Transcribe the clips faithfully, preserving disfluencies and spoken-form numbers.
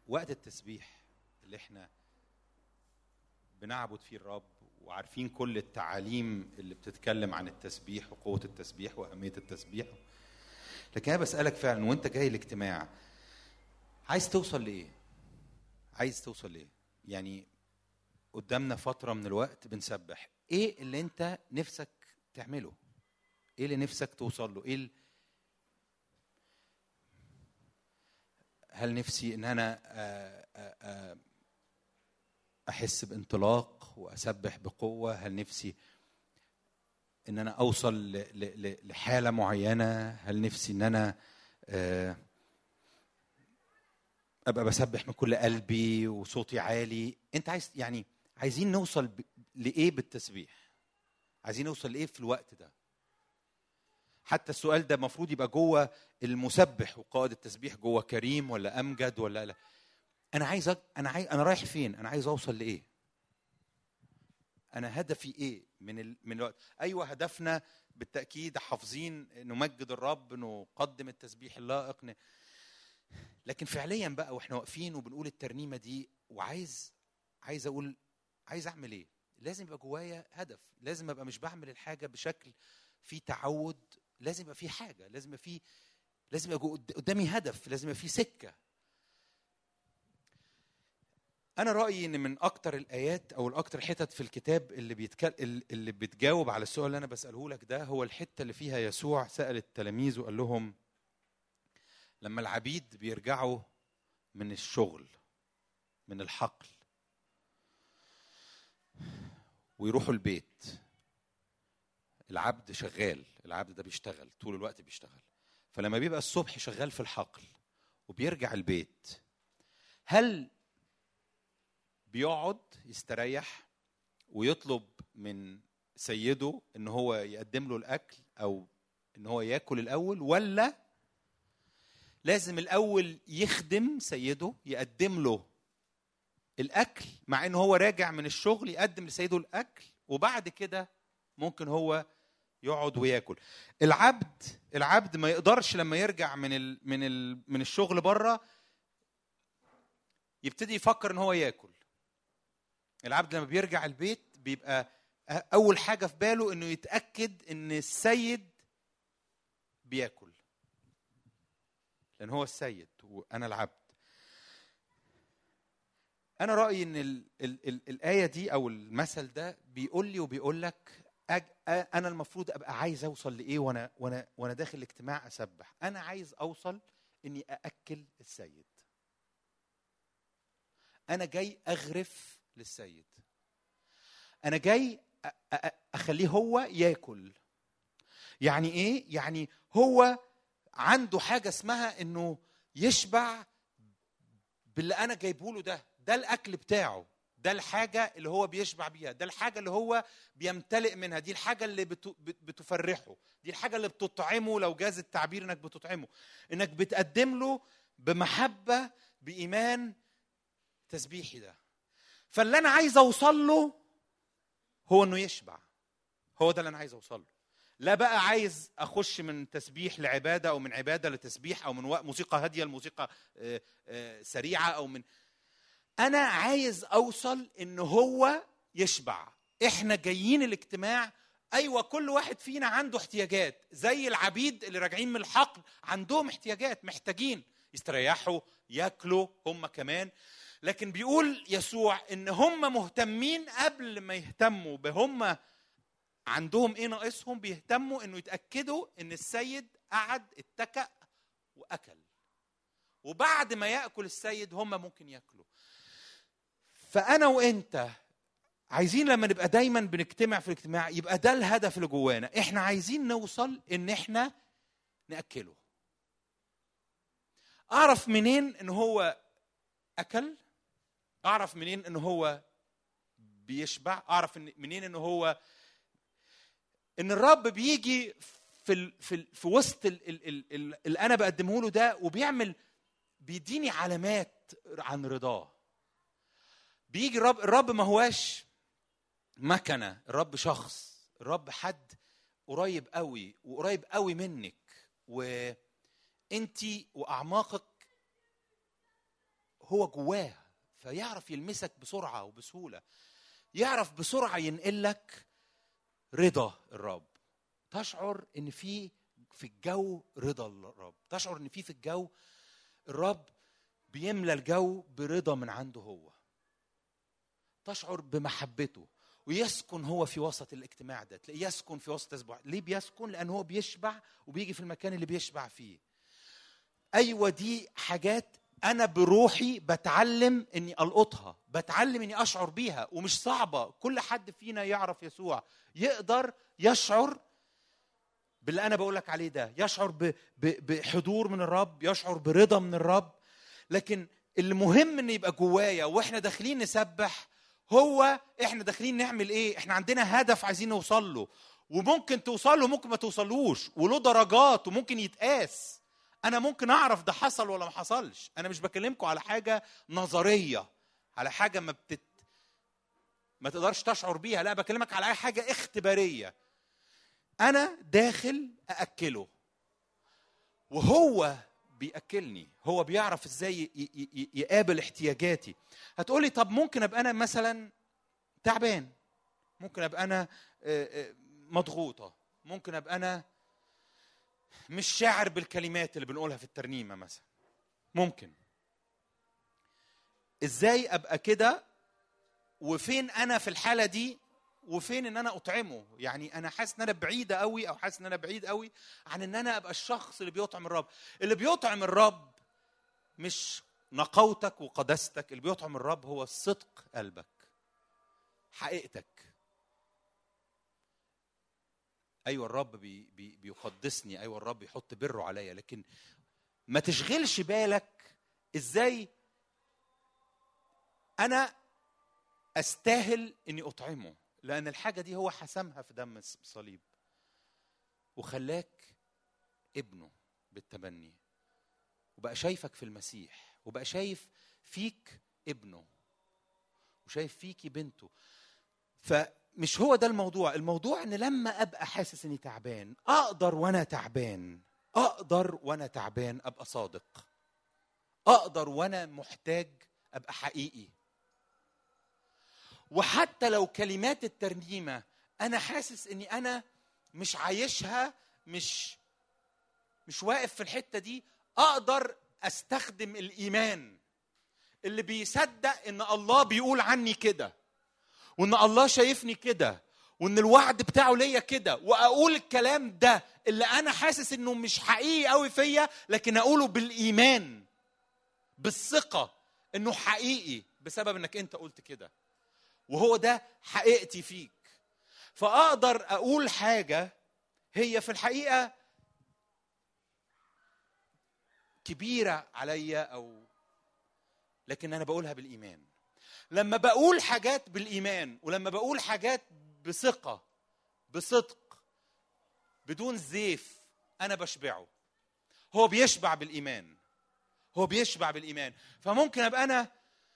وقت التسبيح اللي احنا بنعبد فيه الرب وعارفين كل التعاليم اللي بتتكلم عن التسبيح وقوة التسبيح وأهمية التسبيح، لكن أنا بسألك فعلا وانت جاي الاجتماع عايز توصل لإيه؟ عايز توصل لإيه؟ يعني قدامنا فترة من الوقت بنسبح، ايه اللي انت نفسك تعمله؟ ايه اللي نفسك توصل له؟ ايه ال... هل نفسي ان انا احس بانطلاق واسبح بقوة؟ هل نفسي ان انا اوصل لحالة معينة؟ هل نفسي ان انا ابقى بسبح من كل قلبي وصوتي عالي؟ انت عايز يعني عايزين نوصل لايه بالتسبيح؟ عايزين نوصل لايه في الوقت ده؟ حتى السؤال ده المفروض يبقى جوه المسبح وقائد التسبيح، جوه كريم ولا امجد ولا لا. انا عايز أ... انا عايز انا رايح فين؟ انا عايز اوصل لايه؟ انا هدفي ايه من ال... من الوقت؟ ايوه هدفنا بالتاكيد حافظين نمجد الرب، نقدم التسبيح اللائق ن... لكن فعليا بقى واحنا واقفين وبنقول الترنيمه دي وعايز عايز اقول عايز اعمل ايه؟ لازم يبقى جوايا هدف، لازم ابقى مش بعمل الحاجه بشكل في تعود، لازم يبقى في حاجه، لازم يبقى في لازم يبقى قدامي هدف، لازم يبقى في سكه. انا رايي ان من اكتر الايات او الاكتر حتت في الكتاب اللي بيتكلم اللي بتجاوب على السؤال اللي انا بساله لك ده هو الحته اللي فيها يسوع سال التلاميذ وقال لهم لما العبيد بيرجعوا من الشغل من الحقل ويروحوا البيت، العبد شغال، العبد ده بيشتغل طول الوقت بيشتغل، فلما بيبقى الصبح شغال في الحقل وبيرجع البيت، هل بيقعد يستريح ويطلب من سيده ان هو يقدم له الاكل او ان هو ياكل الاول، ولا لازم الاول يخدم سيده يقدم له الاكل مع ان هو راجع من الشغل، يقدم لسيده الاكل وبعد كده ممكن هو يقعد وياكل؟ العبد العبد ما يقدرش لما يرجع من ال من ال من الشغل بره يبتدي يفكر ان هو ياكل. العبد لما بيرجع البيت بيبقى اول حاجه في باله انه يتاكد ان السيد بياكل، لان هو السيد وانا العبد. انا رايي ان ال ال ال الايه دي او المثل ده بيقول لي وبيقول لك انا المفروض ابقى عايز اوصل لايه وانا وانا وانا داخل الاجتماع اسبح. انا عايز اوصل اني ااكل السيد، انا جاي اغرف للسيد، انا جاي اخليه هو ياكل. يعني ايه؟ يعني هو عنده حاجه اسمها انه يشبع باللي انا جايبه له، ده ده الاكل بتاعه، ده الحاجه اللي هو بيشبع بيها، ده الحاجه اللي هو بيمتلئ منها، دي الحاجه اللي بتفرحه، دي الحاجه اللي بتطعمه، لو جاز التعبير انك بتطعمه، انك بتقدم له بمحبه بايمان تسبيحي ده. فاللي انا عايز اوصل له هو انه يشبع، هو ده اللي انا عايز اوصل له. لا بقى عايز اخش من تسبيح لعباده او من عباده لتسبيح او من موسيقى هاديه لموسيقى سريعه او من انا عايز اوصل ان هو يشبع. احنا جايين الاجتماع، ايوه كل واحد فينا عنده احتياجات، زي العبيد اللي راجعين من الحقل عندهم احتياجات، محتاجين يستريحوا ياكلوا هم كمان. لكن بيقول يسوع ان هم مهتمين قبل ما يهتموا بهم عندهم ايه ناقصهم، بيهتموا انه يتاكدوا ان السيد قعد اتكأ واكل، وبعد ما ياكل السيد هم ممكن ياكلوا. فانا وانت عايزين لما نبقى دايما بنجتمع في الاجتماع يبقى ده الهدف اللي جوانا، احنا عايزين نوصل ان احنا ناكله. اعرف منين ان هو اكل؟ اعرف منين ان هو بيشبع؟ اعرف منين ان هو ان الرب بيجي في ال في ال في وسط ال ال ال ال اللي انا بقدمه له ده وبيعمل بيديني علامات عن رضاه. بيجي الرب الرب ما هواش مكنه، الرب شخص، الرب حد قريب قوي وقريب قوي منك وانتي واعماقك هو جواه، فيعرف يلمسك بسرعه وبسهوله، يعرف بسرعه ينقلك رضا الرب. تشعر ان في في الجو رضا الرب، تشعر ان في في الجو الرب بيملى الجو برضا من عنده هو، تشعر بمحبته، ويسكن هو في وسط الاجتماع ده. تلاقيه يسكن في وسط اسبوع. ليه بيسكن؟ لان هو بيشبع وبيجي في المكان اللي بيشبع فيه. ايوه دي حاجات انا بروحي بتعلم اني القطها، بتعلم اني اشعر بيها، ومش صعبه. كل حد فينا يعرف يسوع يقدر يشعر باللي انا بقولك عليه ده، يشعر بحضور من الرب، يشعر برضا من الرب. لكن المهم ان يبقى جوايا واحنا داخلين نسبح، هو احنا داخلين نعمل ايه؟ احنا عندنا هدف عايزين نوصل له، وممكن توصل له ممكن ما توصلوش، وله درجات وممكن يتقاس. انا ممكن اعرف ده حصل ولا ما حصلش. انا مش بكلمكم على حاجه نظريه، على حاجه ما بتت ما تقدرش تشعر بيها، لا بكلمك على اي حاجه اختباريه. انا داخل ااكله وهو بيأكلني، هو بيعرف ازاي يقابل احتياجاتي. هتقولي طب ممكن ابقى انا مثلا تعبان، ممكن ابقى انا مضغوطه، ممكن ابقى انا مش شاعر بالكلمات اللي بنقولها في الترنيمه مثلا. ممكن. ازاي ابقى كده؟ وفين انا في الحاله دي؟ وفين ان انا اطعمه؟ يعني انا حاسس ان انا بعيده قوي، او حاسس ان انا بعيد قوي عن ان انا ابقى الشخص اللي بيطعم الرب. اللي بيطعم الرب مش نقاوتك وقداستك، اللي بيطعم الرب هو صدق قلبك، حقيقتك. ايوه الرب بي بي بيقدسني، ايوه الرب يحط بره عليا، لكن ما تشغلش بالك ازاي انا استاهل اني اطعمه، لان الحاجه دي هو حسمها في دم الصليب وخلاك ابنه بالتبني، وبقى شايفك في المسيح، وبقى شايف فيك ابنه، وشايف فيكي بنته. فمش هو ده الموضوع. الموضوع ان لما ابقى حاسس اني تعبان، اقدر وانا تعبان اقدر وانا تعبان ابقى صادق، اقدر وانا محتاج ابقى حقيقي. وحتى لو كلمات الترنيمه انا حاسس اني انا مش عايشها، مش مش واقف في الحته دي، اقدر استخدم الايمان اللي بيصدق ان الله بيقول عني كده، وان الله شايفني كده، وان الوعد بتاعه ليا كده، واقول الكلام ده اللي انا حاسس انه مش حقيقي قوي فيا، لكن اقوله بالايمان بالثقه انه حقيقي بسبب انك انت قلت كده، وهو ده حقيقتي فيك. فاقدر اقول حاجه هي في الحقيقه كبيره عليا، او لكن انا بقولها بالايمان. لما بقول حاجات بالايمان، ولما بقول حاجات بثقه بصدق بدون زيف، انا بشبعه. هو بيشبع بالايمان، هو بيشبع بالايمان. فممكن ابقى انا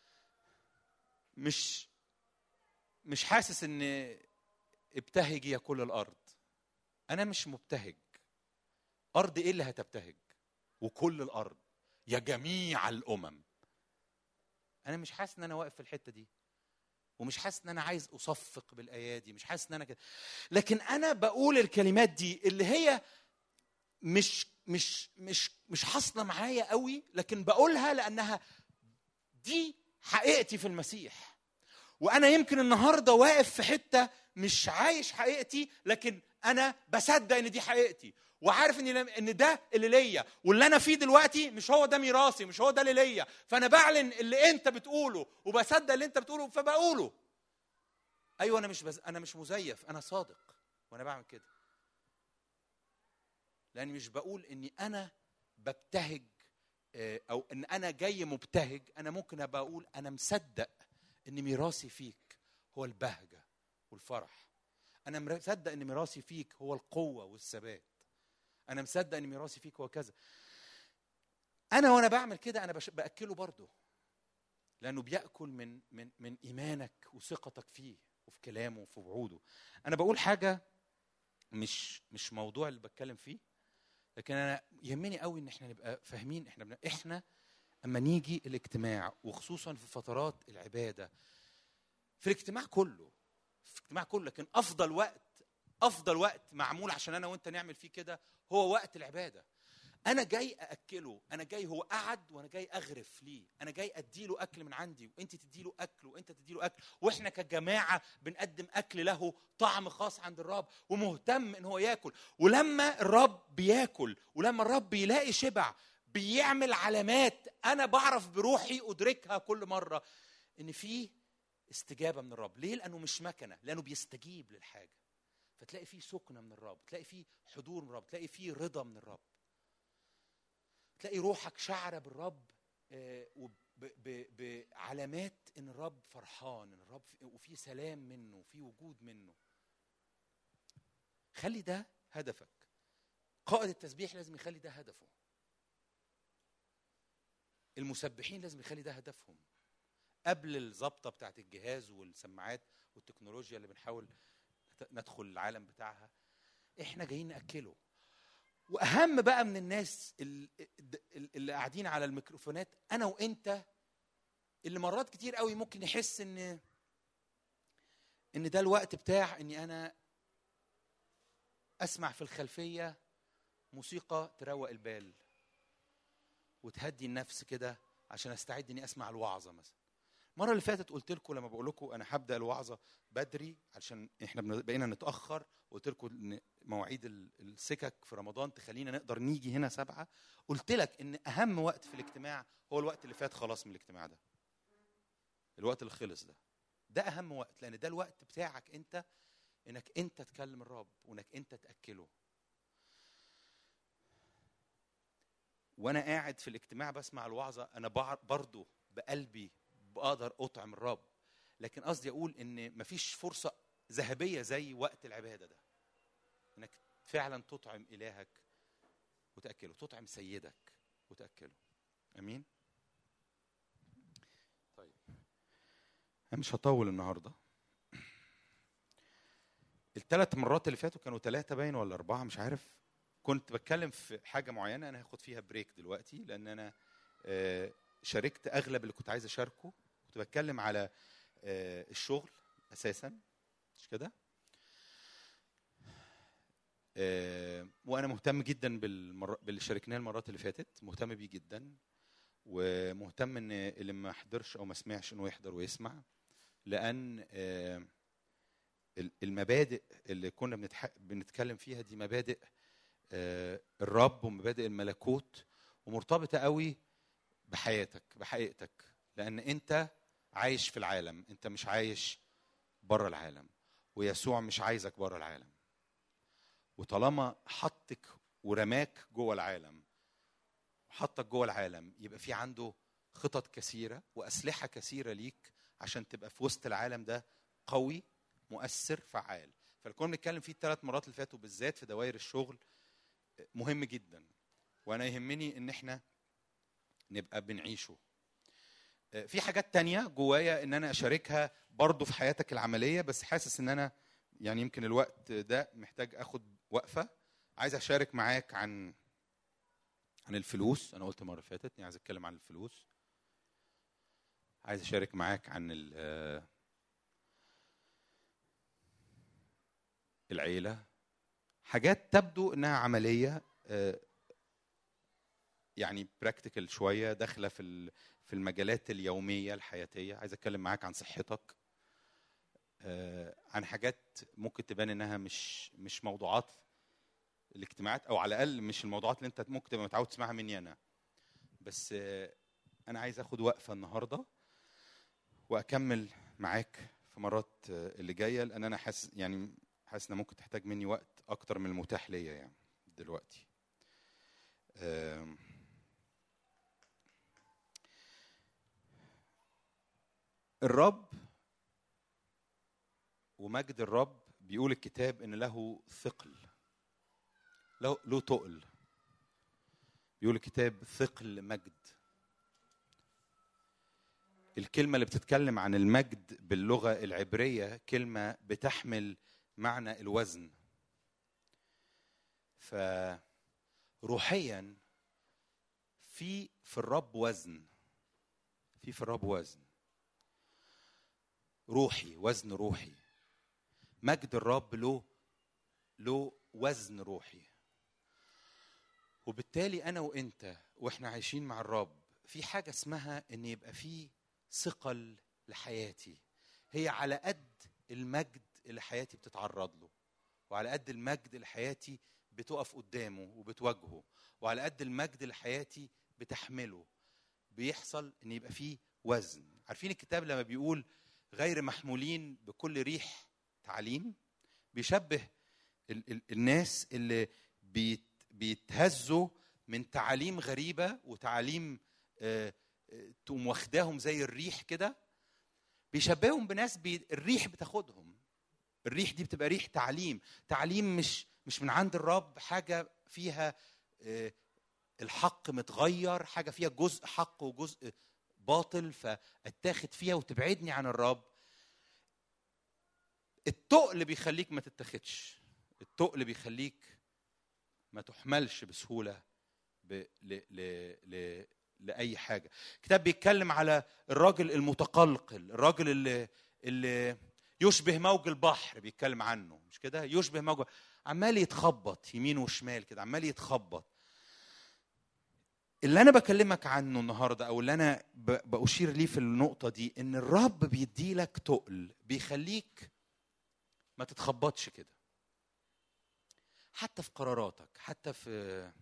مش مش حاسس ان ابتهج يا كل الارض. انا مش مبتهج. ارض ايه اللي هتبتهج؟ وكل الارض يا جميع الامم. انا مش حاسس ان انا واقف في الحته دي، ومش حاسس ان انا عايز اصفق بالايادي، مش حاسس ان انا كده. لكن انا بقول الكلمات دي اللي هي مش مش مش مش حاصله معايا قوي، لكن بقولها لانها دي حقيقتي في المسيح. وانا يمكن النهارده واقف في حته مش عايش حقيقتي، لكن انا بصدق ان دي حقيقتي، وعارف ان ان ده اللي ليا، واللي انا فيه دلوقتي مش هو ده ميراثي، مش هو ده اللي ليا. فانا بعلن اللي انت بتقوله، وبصدق اللي انت بتقوله فبقوله. ايوه انا مش بز... انا مش مزيف، انا صادق وانا بعمل كده، لاني مش بقول اني انا ببتهج او ان انا جاي مبتهج. انا ممكن ابقى اقول انا مصدق ان ميراثي فيك هو البهجه والفرح. انا مصدق ان ميراثي فيك هو القوه والثبات. انا مصدق ان ميراثي فيك هو كذا. انا وانا بعمل كده انا باكله برضه، لانه بياكل من من من ايمانك وثقتك فيه وفي كلامه وفي وعوده. انا بقول حاجه مش مش موضوع اللي بتكلم فيه، لكن انا يهمني قوي ان احنا نبقى فاهمين احنا بنا احنا اما نيجي الاجتماع، وخصوصا في فترات العباده، في الاجتماع كله، في الاجتماع كله، لكن افضل وقت افضل وقت معمول عشان انا وانت نعمل فيه كده هو وقت العباده. انا جاي ااكله، انا جاي، هو قعد وانا جاي اغرف ليه، انا جاي اديله اكل من عندي، وانت تديله اكل وانت تديله اكل، واحنا كجماعه بنقدم اكل له طعم خاص عند الرب، ومهتم ان هو ياكل. ولما الرب بياكل، ولما الرب بيلاقي شبع، بيعمل علامات انا بعرف بروحي ادركها كل مره ان في استجابه من الرب. ليه؟ لانه مش مكنه، لانه بيستجيب للحاجه. فتلاقي فيه سكنه من الرب، تلاقي فيه حضور من الرب، تلاقي فيه رضا من الرب، تلاقي روحك شعره بالرب بعلامات ان الرب فرحان، ان الرب وفي سلام منه، وفي وجود منه. خلي ده هدفك. قائد التسبيح لازم يخلي ده هدفه. المسبحين لازم يخلي ده هدفهم. قبل الضبطه بتاعت الجهاز والسماعات والتكنولوجيا اللي بنحاول ندخل العالم بتاعها، احنا جايين ناكله. واهم بقى من الناس اللي قاعدين على الميكروفونات انا وانت، اللي مرات كتير قوي ممكن يحس ان ان ده الوقت بتاع اني انا اسمع في الخلفيه موسيقى تروق البال وتهدي النفس كده عشان استعد اني اسمع الوعظه مثلا. المره اللي فاتت قلت لكم لما بقول لكم انا هبدا الوعظه بدري عشان احنا بقينا نتاخر، قلت لكم ان مواعيد السكك في رمضان تخلينا نقدر نيجي هنا سبعة. قلت لك ان اهم وقت في الاجتماع هو الوقت اللي فات خلاص من الاجتماع ده، الوقت اللي خلص ده، ده اهم وقت، لان ده الوقت بتاعك انت انك انت تكلم الرب وانك انت تاكله. وانا قاعد في الاجتماع بسمع الوعظه انا برضه بقلبي بقدر اطعم الرب، لكن قصدي اقول ان مفيش فرصه ذهبيه زي وقت العباده ده، انك فعلا تطعم الهك وتاكله، تطعم سيدك وتاكله. امين. طيب انا مش هطول النهارده. الثلاث مرات اللي فاتوا كانوا ثلاثه باين ولا اربعه مش عارف، كنت بتكلم في حاجه معينه. انا هاخد فيها بريك دلوقتي لان انا شاركت اغلب اللي كنت عايز اشاركه. كنت بتكلم على الشغل اساسا، مش كده؟ وانا مهتم جدا بالمر... باللي شاركناه المرات اللي فاتت، مهتم بيه جدا، ومهتم ان اللي ما حضرش او ما سمعش انه يحضر ويسمع، لان المبادئ اللي كنا بنتح... بنتكلم فيها دي مبادئ الرب ومبادئ الملكوت، ومرتبطه قوي بحياتك بحقيقتك، لان انت عايش في العالم، انت مش عايش بره العالم، ويسوع مش عايزك بره العالم. وطالما حطك ورماك جوه العالم، حطك جوه العالم، يبقى في عنده خطط كثيره واسلحه كثيره ليك عشان تبقى في وسط العالم ده قوي مؤثر فعال. فالكون بنتكلم فيه الثلاث مرات اللي فاتوا بالذات في دوائر الشغل مهم جدا، وانا يهمني ان احنا نبقى بنعيشه. في حاجات تانية جوايا ان انا اشاركها برضو في حياتك العملية، بس حاسس ان انا يعني يمكن الوقت ده محتاج اخد وقفة. عايز اشارك معاك عن عن الفلوس. انا قلت مرة اللي فاتت اني عايز اتكلم عن الفلوس. عايز اشارك معاك عن العيلة، حاجات تبدو انها عملية يعني براكتيكال شوية، داخلة في في المجالات اليومية الحياتية. عايز اتكلم معاك عن صحتك، عن حاجات ممكن تبان انها مش مش موضوعات الاجتماعات، او على الاقل مش الموضوعات اللي انت ممكن تبقى متعود تسمعها مني انا. بس انا عايز اخد وقفة النهاردة واكمل معاك في مرات اللي جاية، لان انا حاسس يعني حاسس انها ممكن تحتاج مني وقت اكتر من المتاح ليا يعني دلوقتي. الرب ومجد الرب بيقول الكتاب ان له ثقل، له له تقل. بيقول الكتاب ثقل مجد. الكلمة اللي بتتكلم عن المجد باللغة العبرية كلمة بتحمل معنى الوزن. فروحيا في في الرب وزن، في في الرب وزن روحي، وزن روحي. مجد الرب له له وزن روحي. وبالتالي انا وانت واحنا عايشين مع الرب في حاجه اسمها ان يبقى في ثقل لحياتي، هي على قد المجد اللي حياتي بتتعرض له، وعلى قد المجد اللي حياتي بتقف قدامه وبتواجهه، وعلى قد المجد اللي حياتي بتحمله، بيحصل ان يبقى فيه وزن. عارفين الكتاب لما بيقول غير محمولين بكل ريح تعليم، بيشبه ال- ال- الناس اللي بيت بيتهزوا من تعاليم غريبة وتعاليم آه آه تقوم واخداهم زي الريح كده. بيشبههم بناس بي الريح بتاخدهم. الريح دي بتبقى ريح تعليم، تعليم مش مش من عند الرب، حاجة فيها آه الحق متغير، حاجة فيها جزء حق وجزء باطل، فاتاخد فيها وتبعدني عن الرب. التقل بيخليك ما تتاخدش، التقل بيخليك ما تحملش بسهولة ب... ل... ل... ل... لأي حاجة. الكتاب بيتكلم على الراجل المتقلقل، الراجل اللي, اللي يشبه موج البحر، بيتكلم عنه مش كده؟ يشبه موج، عمال يتخبط يمين وشمال كده، عمال يتخبط. اللي أنا بكلمك عنه النهاردة أو اللي أنا ب... بأشير ليه في النقطة دي، إن الرب بيديلك تقل بيخليك ما تتخبطش كده، حتى في قراراتك، حتى في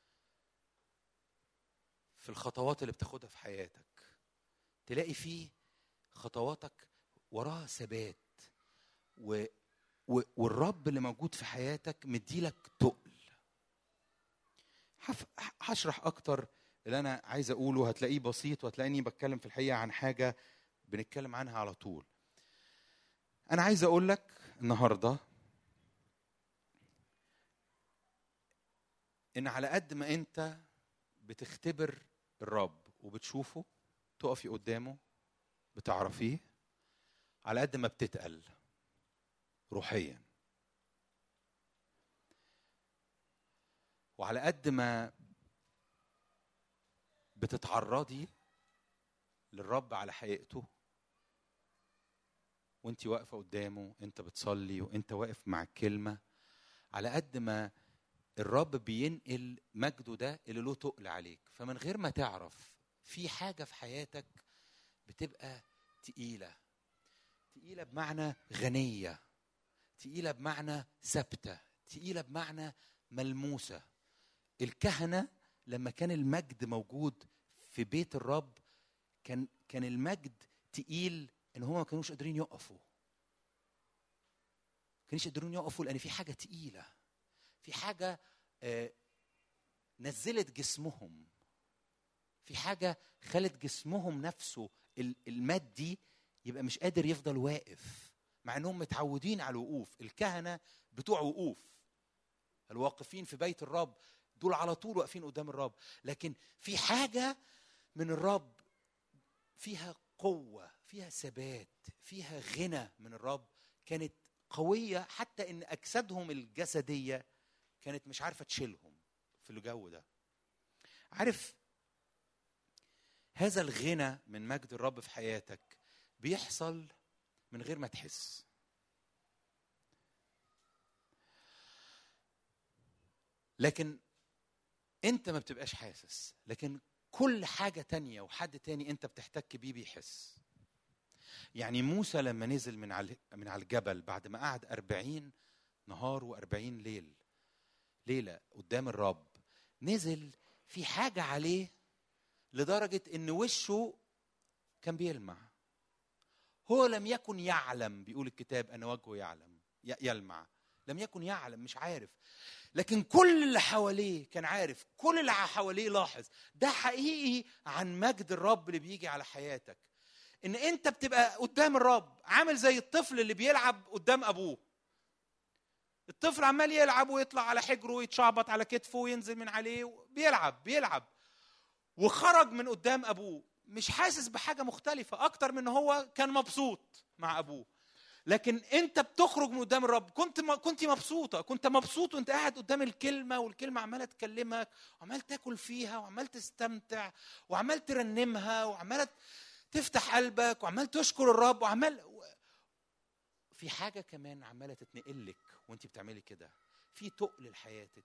في الخطوات اللي بتاخدها في حياتك. تلاقي فيه خطواتك وراها ثبات، و... و... والرب اللي موجود في حياتك مديلك تقل. هف... هشرح اكتر اللي انا عايز اقوله، هتلاقيه بسيط، وهتلاقيني بتكلم في الحقيقة عن حاجة بنتكلم عنها على طول. انا عايز اقول لك النهارده ان على قد ما انت بتختبر الرب وبتشوفه، تقفي قدامه بتعرفيه، على قد ما بتتقل روحيا، وعلى قد ما بتتعرضي للرب على حقيقته وانت واقفة قدامه، انت بتصلي وانت واقف مع الكلمة، على قد ما الرب بينقل مجده ده اللي له تقل عليك. فمن غير ما تعرف في حاجة في حياتك بتبقى تقيلة، تقيلة بمعنى غنية، تقيلة بمعنى ثابتة، تقيلة بمعنى ملموسة. الكهنة لما كان المجد موجود في بيت الرب كان كان المجد تقيل ان هم ما كانوش قادرين يقفوا، كانوش قادرين يقفوا لان في حاجة تقيلة، في حاجة آه نزلت جسمهم، في حاجة خلت جسمهم نفسه المادي يبقى مش قادر يفضل واقف، مع انهم متعودين على الوقوف. الكهنة بتوع وقوف، الواقفين في بيت الرب دول على طول واقفين قدام الرب، لكن في حاجة من الرب فيها قوة، فيها ثبات، فيها غنى من الرب، كانت قوية حتى ان اجسادهم الجسدية كانت مش عارفة تشيلهم في الجو ده. عارف هذا الغنى من مجد الرب في حياتك بيحصل من غير ما تحس. لكن انت ما بتبقاش حاسس، لكن كل حاجة تانية وحد تاني انت بتحتك بيه بيحس. يعني موسى لما نزل من على من على الجبل بعد ما قعد أربعين نهار وأربعين ليل ليلة قدام الرب، نزل في حاجة عليه لدرجة ان وشه كان بيلمع. هو لم يكن يعلم، بيقول الكتاب ان وجهه يعلم يلمع، لم يكن يعلم، مش عارف، لكن كل اللي حواليه كان عارف، كل اللي حواليه لاحظ. ده حقيقي عن مجد الرب اللي بيجي على حياتك، ان انت بتبقى قدام الرب عامل زي الطفل اللي بيلعب قدام ابوه. الطفل عمال يلعب ويطلع على حجره ويتشعبط على كتفه وينزل من عليه، بيلعب بيلعب وخرج من قدام ابوه مش حاسس بحاجة مختلفة اكتر من هو كان مبسوط مع ابوه. لكن انت بتخرج من قدام الرب كنت كنت مبسوطه، كنت مبسوط وانت قاعد قدام الكلمه، والكلمه عماله تكلمك وعمال تاكل فيها وعمال تستمتع وعمال ترنمها وعمال تفتح قلبك وعمال تشكر الرب وعمال في حاجه كمان عماله تتنقلك وانت بتعملي كده، في تقل لحياتك.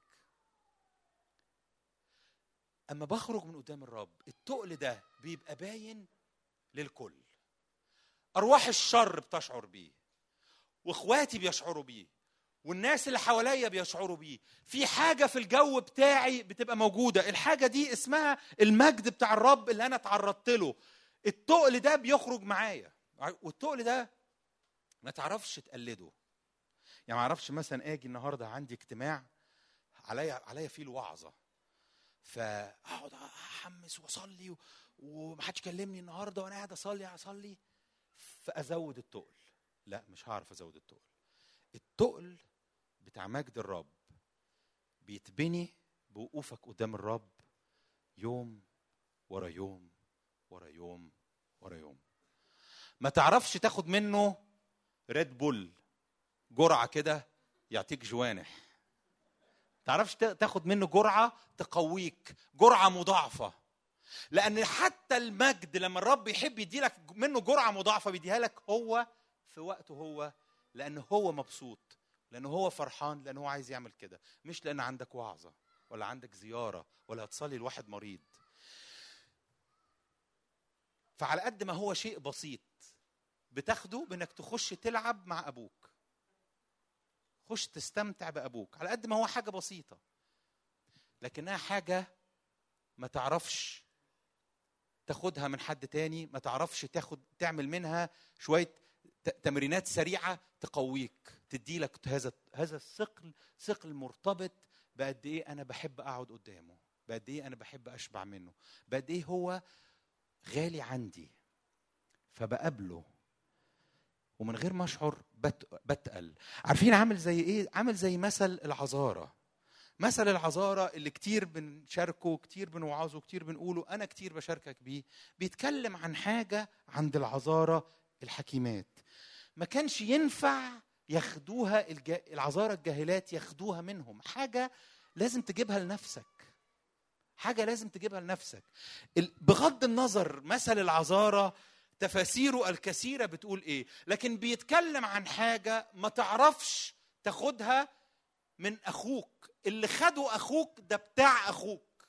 اما بخرج من قدام الرب التقل ده بيبقى باين للكل. ارواح الشر بتشعر بيه، واخواتي بيشعروا بيه، والناس اللي حواليا بيشعروا بيه. في حاجه في الجو بتاعي بتبقى موجوده، الحاجه دي اسمها المجد بتاع الرب اللي انا اتعرضت له. التقل ده بيخرج معايا، والتقل ده ما تعرفش تقلده. يعني ما اعرفش مثلا اجي النهارده عندي اجتماع عليا عليا فيه الوعظه، فاقعد احمس واصلي ومحدش كلمني النهارده وانا قاعد اصلي اصلي فازود التقل. لا، مش هعرف ازود التقل. التقل بتاع مجد الرب بيتبني بوقوفك قدام الرب يوم ورا يوم ورا يوم ورا يوم. ما تعرفش تاخد منه ريد بول جرعه كده يعطيك جوانح، تعرفش تاخد منه جرعه تقويك، جرعه مضاعفه. لان حتى المجد لما الرب يحب يديلك منه جرعه مضاعفه بيديها لك هو في وقته هو، لانه هو مبسوط، لانه هو فرحان، لانه هو عايز يعمل كده، مش لان عندك وعظه ولا عندك زياره ولا هتصلي لواحد مريض. فعلى قد ما هو شيء بسيط بتاخده بانك تخش تلعب مع ابوك، خش تستمتع بابوك، على قد ما هو حاجه بسيطه لكنها حاجه ما تعرفش تاخدها من حد تاني، ما تعرفش تاخد تعمل منها شويه تمرينات سريعه تقويك، تدي لك هذا هذا الثقل، ثقل مرتبط بقد ايه انا بحب اقعد قدامه، بقد ايه انا بحب اشبع منه، بقد ايه هو غالي عندي، فبقابله ومن غير ما اشعر بتقل. عارفين عامل زي ايه؟ عامل زي مثل العذارى. مثل العذارى اللي كتير بنشاركه، كتير بنوعظه، كتير بنقوله، انا كتير بشاركك بيه. بيتكلم عن حاجه عند العذارى الحكيمات ما كانش ينفع ياخدوها العذارى الجاهلات، ياخدوها منهم. حاجه لازم تجيبها لنفسك، حاجه لازم تجيبها لنفسك. بغض النظر مثل العذارى تفاسيره الكثيره بتقول ايه، لكن بيتكلم عن حاجه ما تعرفش تاخدها من اخوك. اللي خده اخوك ده بتاع اخوك،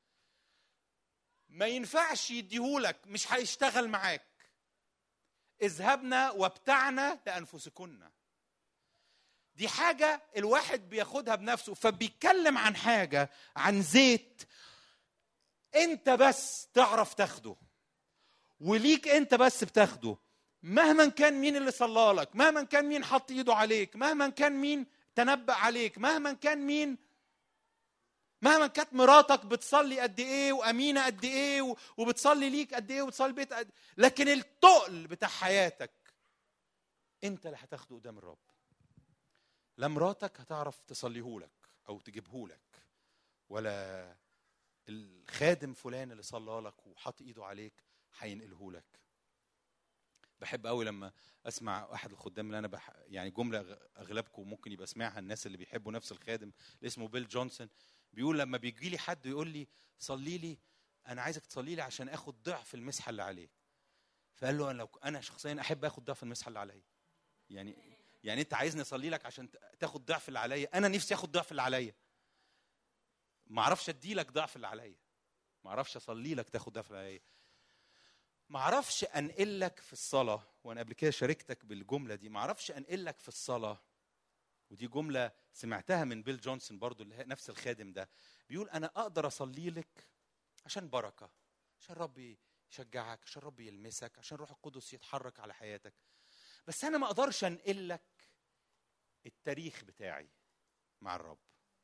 ما ينفعش يديهولك، مش هيشتغل معاك. اذهبنا وابتعنا لانفسكن، دي حاجه الواحد بياخدها بنفسه. فبيتكلم عن حاجه، عن زيت انت بس تعرف تاخده، وليك انت بس بتاخده، مهما كان مين اللي صلالك، مهما كان مين حط ايده عليك، مهما كان مين تنبأ عليك، مهما كان مين، مهما كانت مراتك بتصلي قد ايه وامينه قد ايه وبتصلي ليك قد ايه وبتصلي البيت قد، لكن التقل بتاع حياتك انت اللي هتاخده قدام الرب. لا مراتك هتعرف تصليهولك او تجيبهولك، ولا الخادم فلان اللي صلى لك وحط ايده عليك هينقلهولك. بحب قوي لما اسمع احد الخدام اللي انا بح... يعني جمله اغلبكم ممكن يبقى سمعها، الناس اللي بيحبوا نفس الخادم اللي اسمه بيل جونسون، بيقول لما بيجي لي حد يقول لي صلي لي، انا عايزك تصلي لي عشان اخد ضعف المسحه اللي عليه. فقال له انا لو انا شخصيا احب اخد ضعف المسحه اللي عليا. يعني يعني انت عايزني اصلي لك عشان تاخد ضعف اللي عليا؟ انا نفسي اخد ضعف اللي عليا، ما اعرفش ادي لك ضعف اللي عليا، ما اعرفش اصلي لك تاخد ضعف اللي عليا، ما اعرفش انقل لك في الصلاه. وانا قبل كده شاركتك بالجمله دي، ما اعرفش انقل لك في الصلاه. ودي جمله سمعتها من بيل جونسون برضو، نفس الخادم ده، بيقول انا اقدر اصلي لك عشان بركه، عشان ربي يشجعك، عشان ربي يلمسك، عشان روح القدس يتحرك على حياتك، بس انا ما اقدرش انقل لك التاريخ بتاعي مع الرب،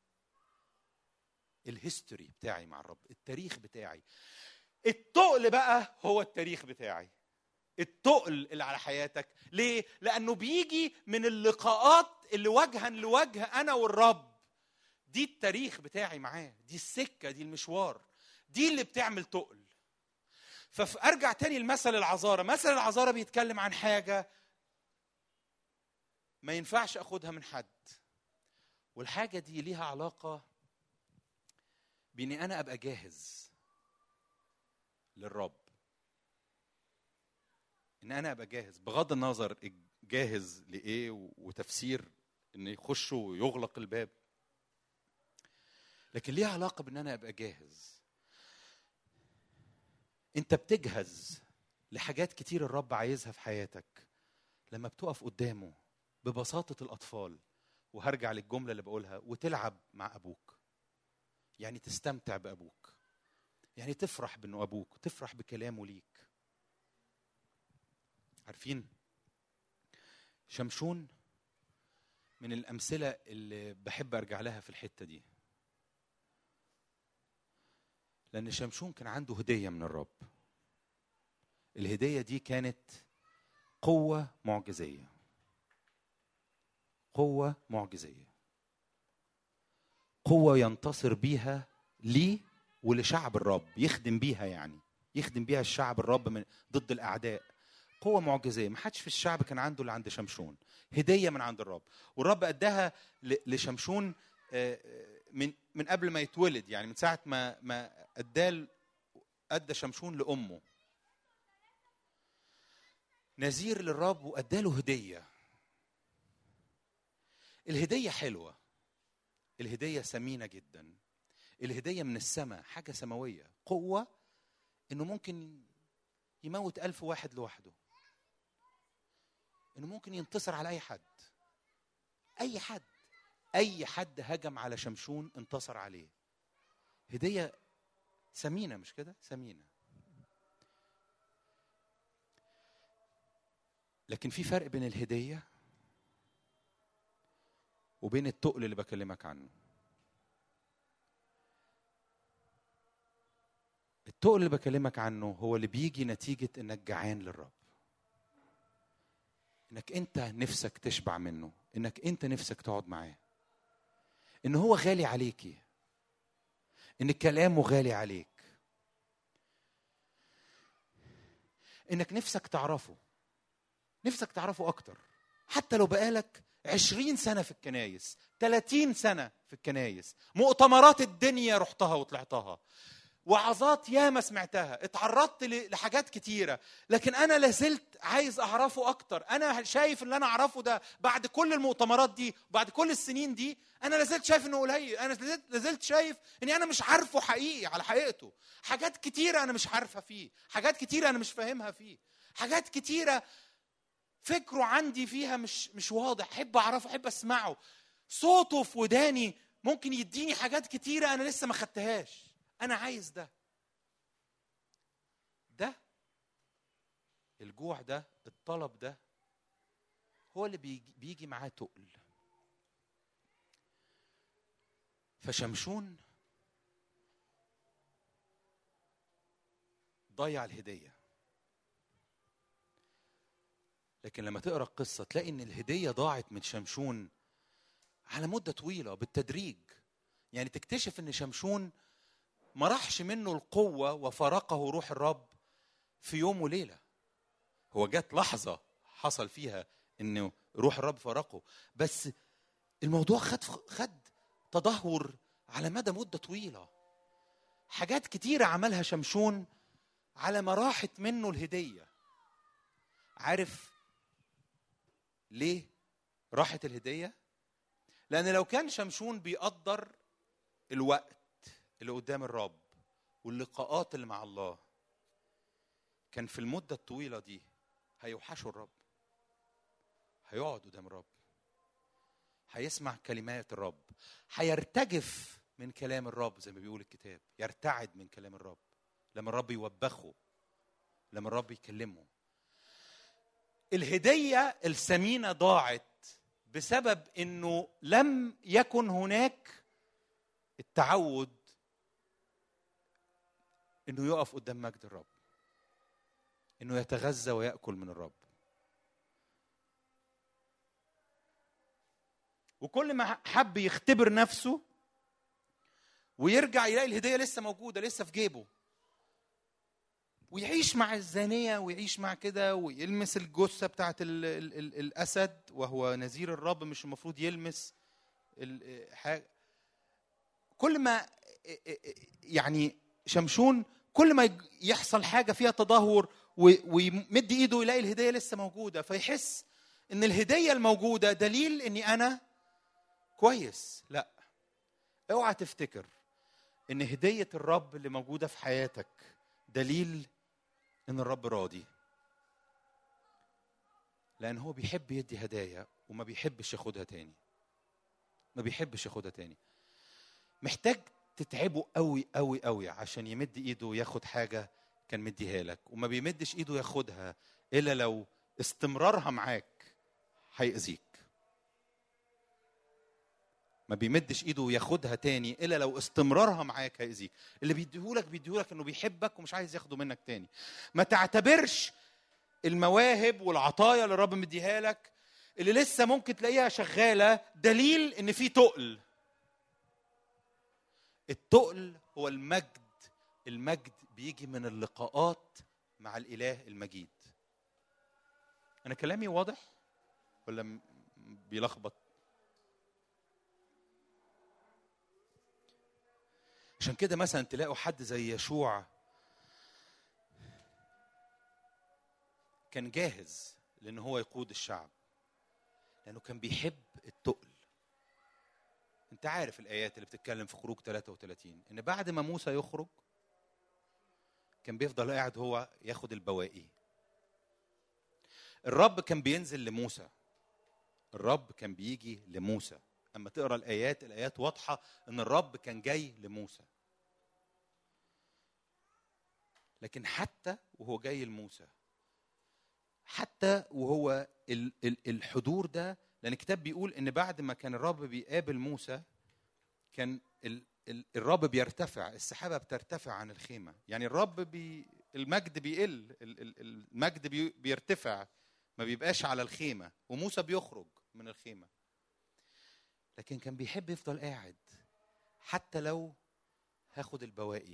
الهيستوري بتاعي مع الرب، التاريخ بتاعي. التقل بقى هو التاريخ بتاعي، التقل اللي على حياتك. ليه؟ لأنه بيجي من اللقاءات اللي وجها لوجه أنا والرب. دي التاريخ بتاعي معاه، دي السكة، دي المشوار، دي اللي بتعمل تقل. فأرجع تاني لمثل العذارى. مثل العذارى بيتكلم عن حاجة ما ينفعش أخدها من حد، والحاجة دي ليها علاقة بإني أنا أبقى جاهز للرب. ان انا ابقى جاهز، بغض النظر جاهز لايه وتفسير ان يخش ويغلق الباب، لكن ليه علاقه بان انا ابقى جاهز. انت بتجهز لحاجات كتير الرب عايزها في حياتك لما بتقف قدامه ببساطه الاطفال، وهرجع للجمله اللي بقولها، وتلعب مع ابوك. يعني تستمتع بابوك، يعني تفرح بانه ابوك، تفرح بكلامه ليك. عارفين شمشون من الامثله اللي بحب ارجع لها في الحته دي، لان شمشون كان عنده هديه من الرب. الهديه دي كانت قوه معجزيه، قوه معجزيه، قوه ينتصر بيها ليه ولشعب الرب، يخدم بيها، يعني يخدم بيها الشعب الرب من ضد الاعداء. قوه معجزيه ما حدش في الشعب كان عنده اللي عند شمشون، هديه من عند الرب. والرب اداها لشمشون من من قبل ما يتولد، يعني من ساعه ما ما ادى ادى شمشون لامه نذير للرب، واداله هديه. الهديه حلوه، الهديه ثمينه جدا، الهديه من السماء، حاجه سماويه، قوه انه ممكن يموت ألف واحد لوحده، انه ممكن ينتصر على اي حد، اي حد اي حد هجم على شمشون انتصر عليه. هديه ثمينه، مش كده؟ ثمينه. لكن في فرق بين الهديه وبين التقل اللي بكلمك عنه. التقل اللي بكلمك عنه هو اللي بيجي نتيجه انك جعان للرب، انك انت نفسك تشبع منه، انك انت نفسك تقعد معاه، ان هو غالي عليكي، ان كلامه غالي عليك، انك نفسك تعرفه، نفسك تعرفه اكتر. حتى لو بقالك عشرين سنة في الكنايس، ثلاثين سنة في الكنايس، مؤتمرات الدنيا رحتها وطلعتها، وعظات ياما سمعتها، اتعرضت لحاجات كتيرة، لكن أنا لازلت عايز أعرفه أكتر. أنا شايف اللي أنا أعرفه ده بعد كل المؤتمرات دي، بعد كل السنين دي، أنا لازلت شايف إنه قليل. أنا لازلت شايف إني أنا مش عارفه حقيقي على حقيقته. حاجات كتيرة أنا مش عارفها فيه، حاجات كتيرة أنا مش فاهمها فيه، حاجات كتيرة فكره عندي فيها مش مش واضح. أحب أعرفه، أحب أسمعه، صوته في وداني ممكن يديني حاجات كتيرة أنا لسه ما خدتهاش. أنا عايز ده ده الجوع ده، الطلب ده هو اللي بيجي, بيجي معاه تقل. فشمشون ضيع الهدية، لكن لما تقرأ القصة تلاقي إن الهدية ضاعت من شمشون على مدة طويلة بالتدريج. يعني تكتشف إن شمشون ما راحش منه القوة وفارقه روح الرب في يوم وليلة. هو جات لحظة حصل فيها إنه روح الرب فارقه، بس الموضوع خد خد تدهور على مدى مدة طويلة. حاجات كتيرة عملها شمشون على ما راحت منه الهدية. عارف ليه راحت الهدية؟ لأن لو كان شمشون بيقدر الوقت اللي قدام الرب واللقاءات اللي مع الله، كان في المدة الطويلة دي هيوحشوا الرب، هيقعد قدام الرب، هيسمع كلمات الرب، هيرتجف من كلام الرب زي ما بيقول الكتاب، يرتعد من كلام الرب لما الرب يوبخه، لما الرب يكلمه. الهدية الثمينة ضاعت بسبب انه لم يكن هناك التعود انه يقف قدام مجد الرب، انه يتغذى ويأكل من الرب. وكل ما حب يختبر نفسه ويرجع يلاقي الهدية لسه موجودة، لسه في جيبه، ويعيش مع الزانية ويعيش مع كده ويلمس الجثة بتاعت ال ال ال الأسد وهو نذير الرب، مش المفروض يلمس حاجة. كل ما يعني شمشون كل ما يحصل حاجة فيها تدهور ويمد ايده يلاقي الهديه لسه موجوده، فيحس ان الهديه الموجوده دليل اني انا كويس. لا، اوعى تفتكر ان هديه الرب اللي موجوده في حياتك دليل ان الرب راضي، لان هو بيحب يدي هدايا وما بيحبش ياخدها تاني، ما بيحبش ياخدها تاني. محتاج تتعبه قوي قوي قوي عشان يمد ايده وياخد حاجه كان مديها لك، وما بيمدش ايده ياخدها الا لو استمرارها معاك هيأذيك. ما بيمدش ايده وياخدها تاني الا لو استمرارها معاك هيأذيك. اللي بيديهولك بيديهولك انه بيحبك ومش عايز ياخده منك تاني. ما تعتبرش المواهب والعطايا اللي الرب مديها لك اللي لسه ممكن تلاقيها شغاله دليل ان في تقل. التقل هو المجد. المجد بيجي من اللقاءات مع الاله المجيد. انا كلامي واضح ولا بيلخبط؟ عشان كده مثلا تلاقوا حد زي يشوع كان جاهز لأن هو يقود الشعب، لأنه كان بيحب التقل. انت عارف الآيات اللي بتتكلم في خروج ثلاثة وثلاثين ان بعد ما موسى يخرج كان بيفضل قاعد هو ياخد البواقي. الرب كان بينزل لموسى، الرب كان بيجي لموسى. اما تقرا الآيات الآيات واضحة ان الرب كان جاي لموسى. لكن حتى وهو جاي لموسى، حتى وهو الحضور ده، لأن الكتاب بيقول إن بعد ما كان الرب بيقابل موسى كان الرب بيرتفع، السحابة بترتفع عن الخيمة. يعني الرب بي المجد بيقل، المجد بيرتفع، ما بيبقاش على الخيمة، وموسى بيخرج من الخيمة. لكن كان بيحب يفضل قاعد حتى لو هاخد البواقي.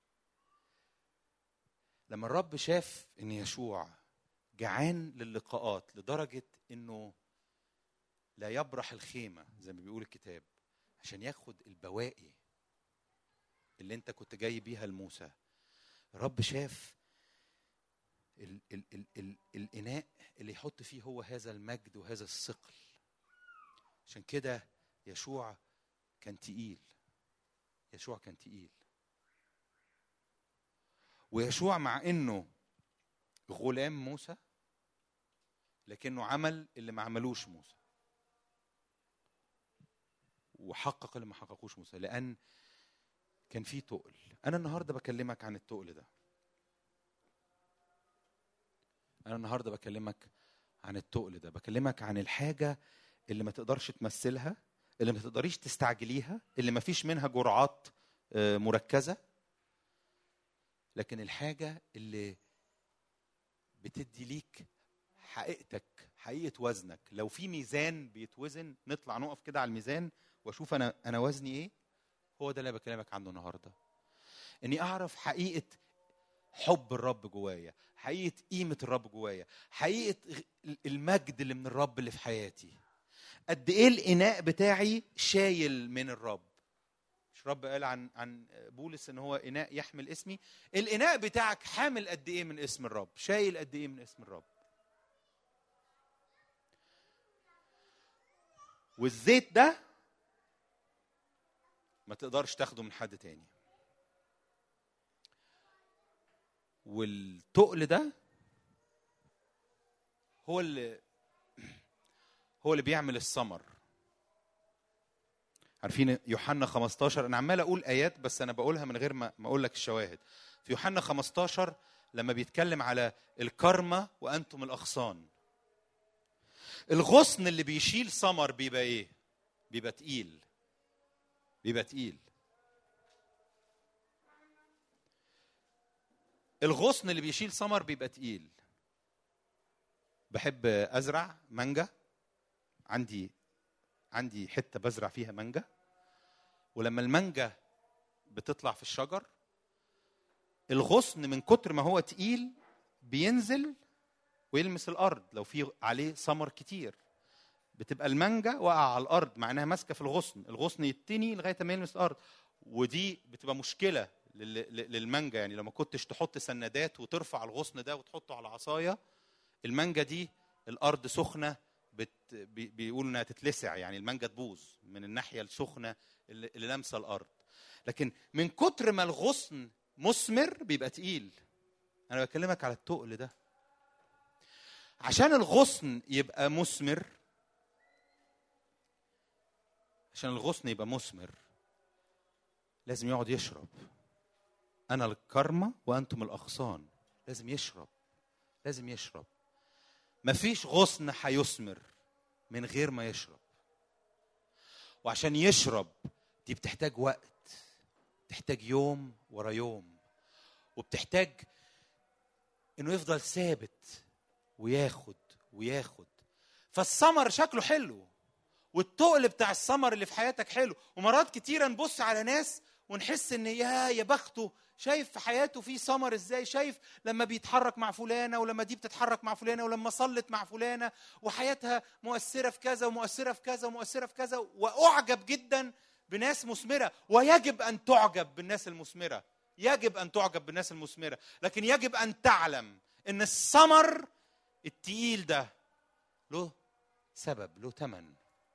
لما الرب شاف إن يشوع جعان للقاءات لدرجة إنه لا يبرح الخيمة زي ما بيقول الكتاب عشان ياخد البواقي اللي انت كنت جاي بيها لموسى، الرب شاف ال ال ال ال الإناء اللي يحط فيه هو هذا المجد وهذا الثقل. عشان كده يشوع كان تقيل، يشوع كان تقيل. ويشوع مع إنه غلام موسى لكنه عمل اللي ما عملوش موسى، وحقق اللي ما حققوش موسى، لأن كان فيه تقل. أنا النهاردة بكلمك عن التقل ده. أنا النهاردة بكلمك عن التقل ده، بكلمك عن الحاجة اللي ما تقدرش تمثلها، اللي ما تقدريش تستعجليها، اللي ما فيش منها جرعات مركزة، لكن الحاجة اللي بتدي ليك حقيقتك، حقيقة وزنك. لو في ميزان بيتوزن، نطلع نقف كده على الميزان واشوف انا انا وزني ايه. هو ده اللي بكلمك عنه النهارده، اني اعرف حقيقة حب الرب جوايا، حقيقة قيمة الرب جوايا، حقيقة المجد اللي من الرب اللي في حياتي. قد ايه الاناء بتاعي شايل من الرب. مش الرب قال عن عن بولس ان هو اناء يحمل اسمي؟ الاناء بتاعك حامل قد ايه من اسم الرب، شايل قد ايه من اسم الرب. والزيت ده ما تقدرش تاخده من حد تاني، والتقل ده هو اللي هو اللي بيعمل الثمر. عارفين يوحنا خمستاشر؟ انا عمال اقول ايات بس انا بقولها من غير ما اقول لك الشواهد. في يوحنا خمستاشر لما بيتكلم على الكرمة وانتم الاغصان، الغصن اللي بيشيل ثمر بيبقى ايه؟ بيبقى تقيل، بيبقى تقيل. الغصن اللي بيشيل ثمر بيبقى تقيل. بحب ازرع مانجا، عندي عندي حته بزرع فيها مانجا، ولما المانجا بتطلع في الشجر الغصن من كتر ما هو تقيل بينزل ويلمس الارض. لو في عليه ثمر كتير بتبقى المانجا واقعه على الارض مع انها ماسكه في الغصن، الغصن يتني لغايه ما يلمس الارض، ودي بتبقى مشكله للمانجا. يعني لما كنتش تحط سندات وترفع الغصن ده وتحطه على عصايه، المانجا دي الارض سخنه بت بيقول انها تتلسع، يعني المانجا تبوظ من الناحيه السخنه اللي, اللي لامسه الارض. لكن من كتر ما الغصن مثمر بيبقى تقيل. انا بكلمك على التقل ده. عشان الغصن يبقى مثمر، عشان الغصن يبقى مثمر لازم يقعد يشرب. انا الكرمة وانتم الاغصان. لازم يشرب، لازم يشرب. مفيش غصن هيثمر من غير ما يشرب. وعشان يشرب دي بتحتاج وقت، بتحتاج يوم ورا يوم، وبتحتاج انه يفضل ثابت وياخد وياخد. فالثمر شكله حلو، والتقل بتاع الثمر اللي في حياتك حلو. ومرات كتيرة نبص على ناس ونحس ان يا يا بخته، شايف في حياته فيه ثمر ازاي، شايف لما بيتحرك مع فلانه، ولما دي بتتحرك مع فلانه، ولما صلت مع فلانه، وحياتها مؤثره في كذا ومؤثره في كذا ومؤثره في كذا. واعجب جدا بناس مثمره، ويجب ان تعجب بالناس المثمره، يجب ان تعجب بالناس المثمره. لكن يجب ان تعلم ان الثمر التقيل ده له سبب، له ثمن.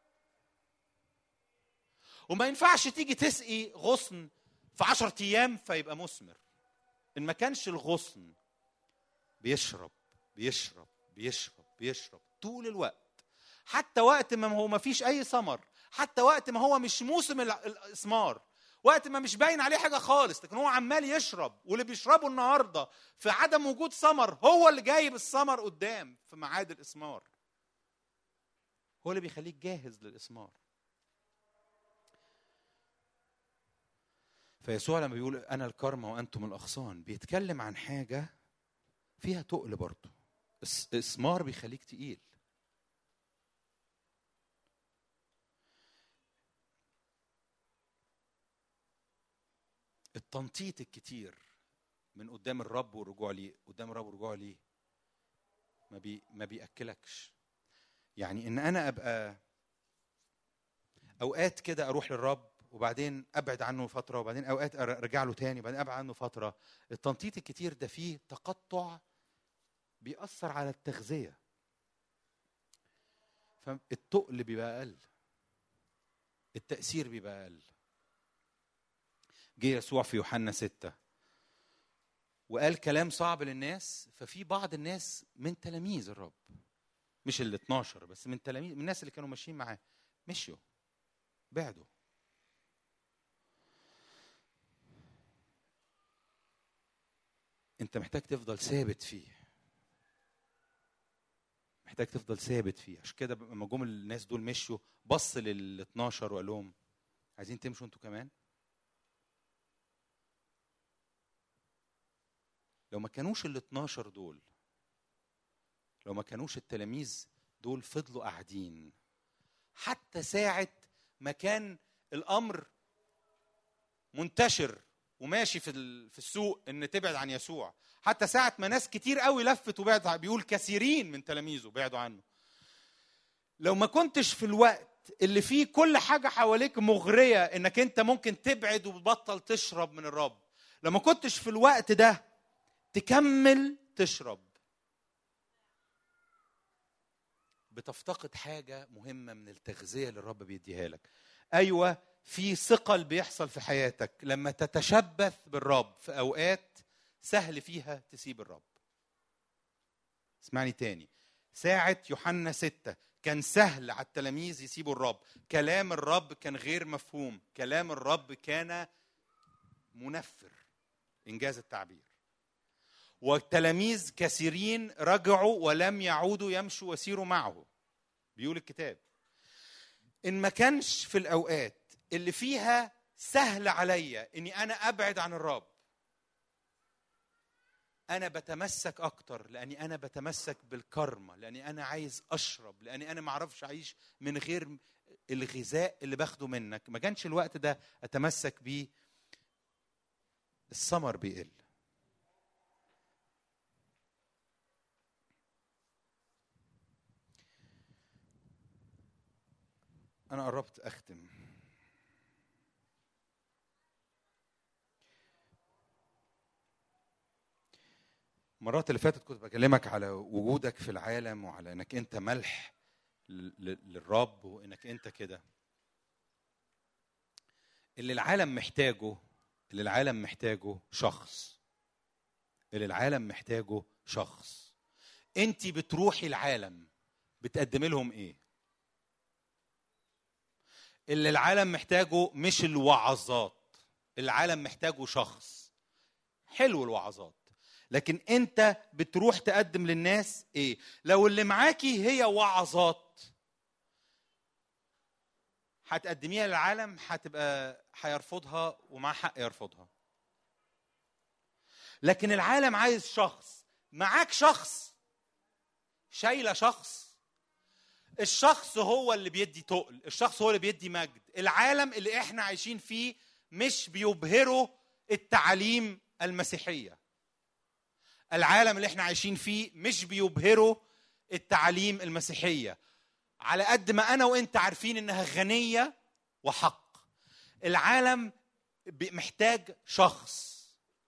وما ينفعش تيجي تسقي غصن في عشرة ايام فيبقى مثمر. ان ما كانش الغصن بيشرب بيشرب بيشرب بيشرب طول الوقت، حتى وقت ما هو ما فيش اي ثمر، حتى وقت ما هو مش موسم الاثمار، وقت ما مش باين عليه حاجه خالص، لكن هو عمال يشرب. واللي بيشربه النهارده في عدم وجود ثمر هو اللي جايب الثمر قدام في ميعاد الاثمار، هو اللي بيخليك جاهز للاثمار. فيسوع لما بيقول أنا الكرمة وأنتم الأغصان بيتكلم عن حاجة فيها تقل برضه. إثمار بيخليك تقيل. التنطيط الكتير من قدام الرب والرجوع ليه، قدام الرب والرجوع ليه ما بي ما بيأكلكش. يعني إن أنا أبقى أوقات كده أروح للرب وبعدين أبعد عنه فترة، وبعدين أوقات أرجع له تاني، وبعدين أبعد عنه فترة. التنطيط الكتير ده فيه تقطع بيأثر على التغذية، فالتقل بيبقى أقل، التأثير بيبقى أقل. جه يسوع في يوحنا ستة وقال كلام صعب للناس، ففي بعض الناس من تلاميذ الرب، مش ال اتناشر بس، من تلاميذ، من الناس اللي كانوا ماشيين معاه، مشيوا بعدوا. انت محتاج تفضل ثابت فيه، محتاج تفضل ثابت فيه. عشان كده لما جم الناس دول مشوا، بص لل اتناشر وقال لهم عايزين تمشوا انتوا كمان؟ لو ما كانوش ال اتناشر دول، لو ما كانوش التلاميذ دول فضلوا قاعدين حتى ساعة ما كان الأمر منتشر وماشي في في السوق ان تبعد عن يسوع، حتى ساعة ما ناس كتير قوي لفت وبعد، بيقول كثيرين من تلاميذه بعدوا عنه. لو ما كنتش في الوقت اللي فيه كل حاجة حواليك مغرية انك انت ممكن تبعد وتبطل تشرب من الرب، لما كنتش في الوقت ده تكمل تشرب، بتفتقد حاجة مهمة من التغذية اللي الرب بيديها لك. أيوة، في ثقل بيحصل في حياتك لما تتشبث بالرب في أوقات سهل فيها تسيب الرب. اسمعني تاني، ساعة يوحنا ستة كان سهل على التلاميذ يسيبوا الرب، كلام الرب كان غير مفهوم، كلام الرب كان منفر إنجاز التعبير، والتلاميذ كثيرين رجعوا ولم يعودوا يمشوا وسيروا معه. بيقول الكتاب إن ما كانش في الأوقات اللي فيها سهل عليا إني أنا أبعد عن الرب، أنا بتمسك أكتر، لأني أنا بتمسك بالكرمة، لأني أنا عايز أشرب، لأني أنا معرفش أعيش من غير الغذاء اللي باخده منك. ما كانش الوقت ده أتمسك بيه، الثمر بيقل. أنا قربت أختم. المرات اللي فاتت كنت بكلمك على وجودك في العالم وعلى انك انت ملح للرب وانك انت كده. اللي العالم محتاجه اللي العالم محتاجه شخص اللي العالم محتاجه شخص انت بتروحي العالم بتقدم لهم ايه؟ اللي العالم محتاجه مش الوعظات، العالم محتاجه شخص. حلو الوعظات، لكن انت بتروح تقدم للناس ايه؟ لو اللي معاكي هي وعظات هتقدميها للعالم هتبقى هيرفضها ومع حق يرفضها. لكن العالم عايز شخص. معاك شخص، شايله شخص. الشخص هو اللي بيدي تقل، الشخص هو اللي بيدي مجد. العالم اللي احنا عايشين فيه مش بيبهره التعاليم المسيحية. العالم اللي احنا عايشين فيه مش بيبهره التعاليم المسيحية على قد ما انا وانت عارفين انها غنية وحق. العالم محتاج شخص،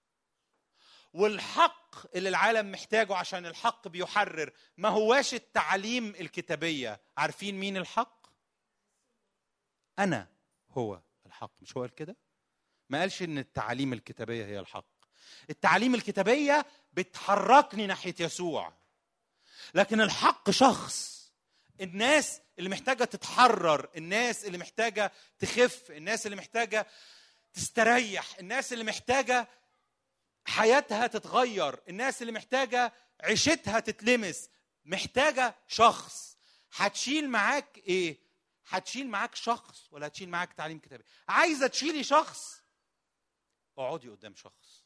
والحق اللي العالم محتاجه عشان الحق بيحرر ما هواش التعاليم الكتابية. عارفين مين الحق؟ أنا هو الحق. مش هو قال كده؟ ما قالش إن التعاليم الكتابية هي الحق. التعاليم الكتابية بتحركني ناحية يسوع، لكن الحق شخص. الناس اللي محتاجة تتحرر، الناس اللي محتاجة تخف، الناس اللي محتاجة تستريح، الناس اللي محتاجة حياتها تتغير، الناس اللي محتاجة عيشتها تتلمس، محتاجة شخص. هتشيل معاك ايه؟ هتشيل معاك شخص ولا هتشيل معاك تعليم كتابي؟ عايزة تشيلي شخص، اقعدي قدام شخص،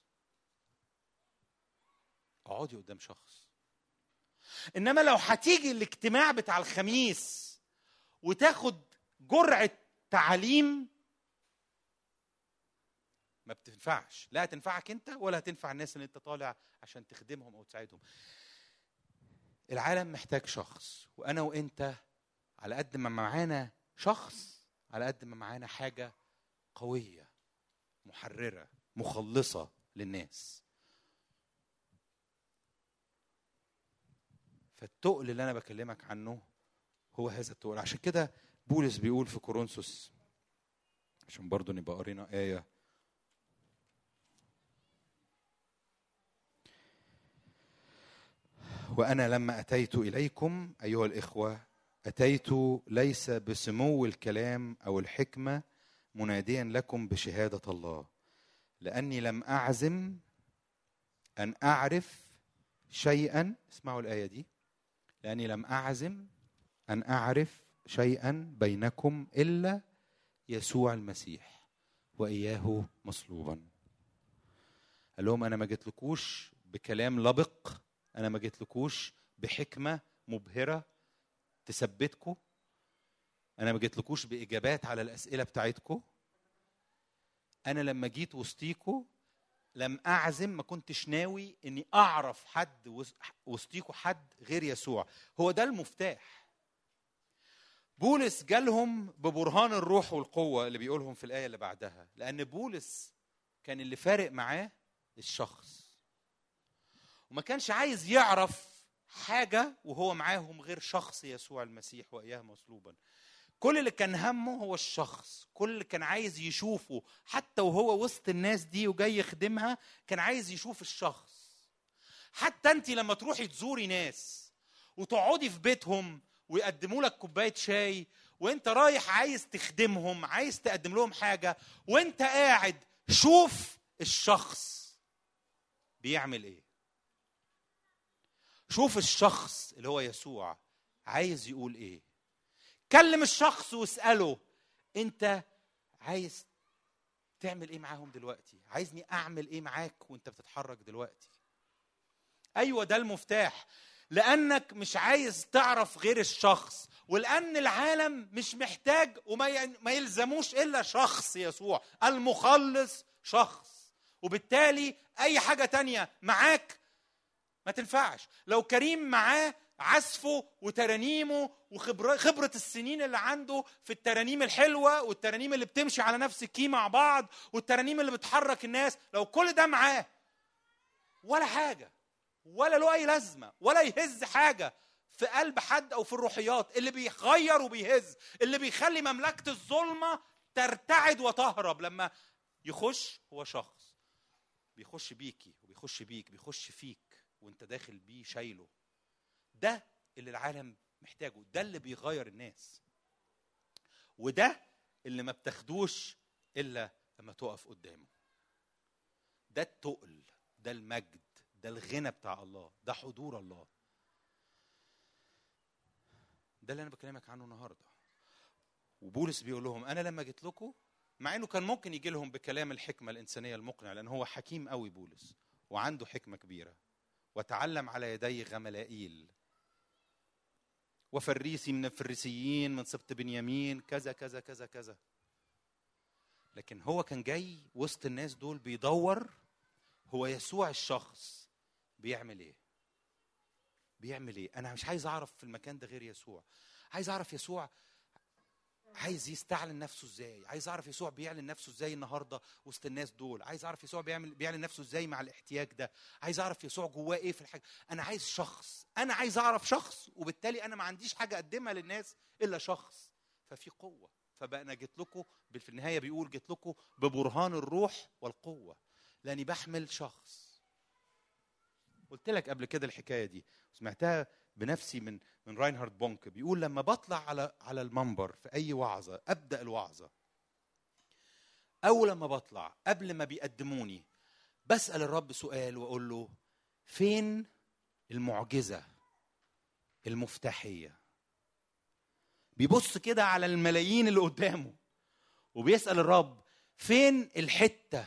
اقعدي قدام شخص. انما لو هتيجي الاجتماع بتاع الخميس وتاخد جرعة تعليم ما بتنفعش. لا هتنفعك انت ولا هتنفع الناس اللي انت طالع عشان تخدمهم او تساعدهم. العالم محتاج شخص، وانا وانت على قد ما معانا شخص على قد ما معانا حاجة قوية محررة مخلصة للناس. فالتقل اللي انا بكلمك عنه هو هذا التقل. عشان كده بولس بيقول في كورنثوس، عشان برضو نبقى قرينا آية، وأنا لما أتيت إليكم أيها الإخوة أتيت ليس بسمو الكلام أو الحكمة مناديا لكم بشهادة الله، لأني لم أعزم أن أعرف شيئا. اسمعوا الآية دي، لأني لم أعزم أن أعرف شيئا بينكم إلا يسوع المسيح وإياه مصلوبا. قال لهم أنا ما جيتلكوش بكلام لبق، أنا ما جيتلكوش بحكمة مبهرة تثبتكم، أنا ما جيتلكوش بإجابات على الأسئلة بتاعتكم. أنا لما جيت وسطيكم لم أعزم، ما كنتش ناوي إني أعرف حد وسطيكم حد غير يسوع. هو ده المفتاح. بولس جالهم ببرهان الروح والقوة اللي بيقولهم في الآية اللي بعدها، لأن بولس كان اللي فارق معاه الشخص، وما كانش عايز يعرف حاجة وهو معاهم غير شخص يسوع المسيح وإياه مصلوبا. كل اللي كان همه هو الشخص، كل اللي كان عايز يشوفه حتى وهو وسط الناس دي وجاي يخدمها كان عايز يشوف الشخص. حتى انت لما تروحي تزوري ناس وتقعدي في بيتهم ويقدموا لك كوباية شاي وانت رايح عايز تخدمهم، عايز تقدم لهم حاجة، وانت قاعد شوف الشخص بيعمل ايه. شوف الشخص اللي هو يسوع عايز يقول ايه. كلم الشخص واسأله انت عايز تعمل ايه معاهم دلوقتي؟ عايزني اعمل ايه معاك وانت بتتحرك دلوقتي؟ ايوه ده المفتاح، لانك مش عايز تعرف غير الشخص، ولان العالم مش محتاج وما يلزموش الا شخص يسوع المخلص شخص، وبالتالي اي حاجة تانية معاك ما تنفعش. لو كريم معاه عزفه وترانيمه وخبرة السنين اللي عنده في الترانيم الحلوة والترانيم اللي بتمشي على نفس الكي مع بعض والترانيم اللي بتحرك الناس، لو كل ده معاه ولا حاجة ولا له اي لازمه، ولا يهز حاجه في قلب حد او في الروحيات. اللي بيغير وبيهز، اللي بيخلي مملكه الظلمه ترتعد وتهرب لما يخش، هو شخص بيخش بيكي وبيخش بيك، بيخش فيك وانت داخل بيه شايله. ده اللي العالم محتاجه، ده اللي بيغير الناس، وده اللي ما بتاخدوش الا لما تقف قدامه. ده التقل، ده المجد، ده الغنى بتاع الله، ده حضور الله. ده اللي انا بكلمك عنه النهارده. وبولس بيقول لهم انا لما جيت لكم، مع انه كان ممكن يجي لهم بكلام الحكمه الانسانيه المقنع، لان هو حكيم قوي بولس وعنده حكمه كبيره، وتعلم على يدي غملائيل وفريسي من الفريسيين من سبط بنيامين كذا كذا كذا كذا. لكن هو كان جاي وسط الناس دول بيدور هو يسوع الشخص بيعمل ايه، بيعمل ايه. انا مش عايز اعرف في المكان ده غير يسوع، عايز اعرف يسوع عايز يستعلن نفسه ازاي، عايز اعرف يسوع بيعلن نفسه ازاي النهارده وسط الناس دول، عايز اعرف يسوع بيعمل بيعلن نفسه ازاي مع الاحتياج ده، عايز اعرف يسوع جواه ايه في الحاجه. انا عايز شخص، انا عايز اعرف شخص، وبالتالي انا ما عنديش حاجه اقدمها للناس الا شخص. ففي قوه، فبقى انا جيت لكم في النهايه بيقول جيت لكم ببرهان الروح والقوه، لاني بحمل شخص. قلت لك قبل كده الحكايه دي، سمعتها بنفسي من من راينهارد بونك. بيقول لما بطلع على على المنبر في اي وعظه، ابدا الوعظه اول لما بطلع قبل ما بيقدموني بسال الرب سؤال واقول له فين المعجزه المفتاحيه. بيبص كده على الملايين اللي قدامه وبيسال الرب فين الحته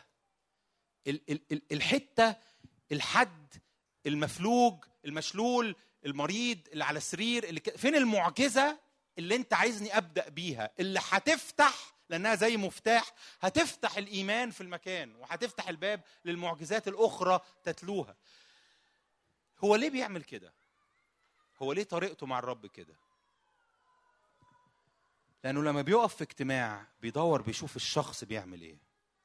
الحته الحد المفلوج المشلول المريض اللي على السرير اللي ك... فين المعجزه اللي انت عايزني ابدا بيها، اللي هتفتح، لانها زي مفتاح هتفتح الايمان في المكان وهتفتح الباب للمعجزات الاخرى تتلوها. هو ليه بيعمل كده؟ هو ليه طريقته مع الرب كده؟ لانه لما بيقف في اجتماع بيدور بيشوف الشخص بيعمل ايه.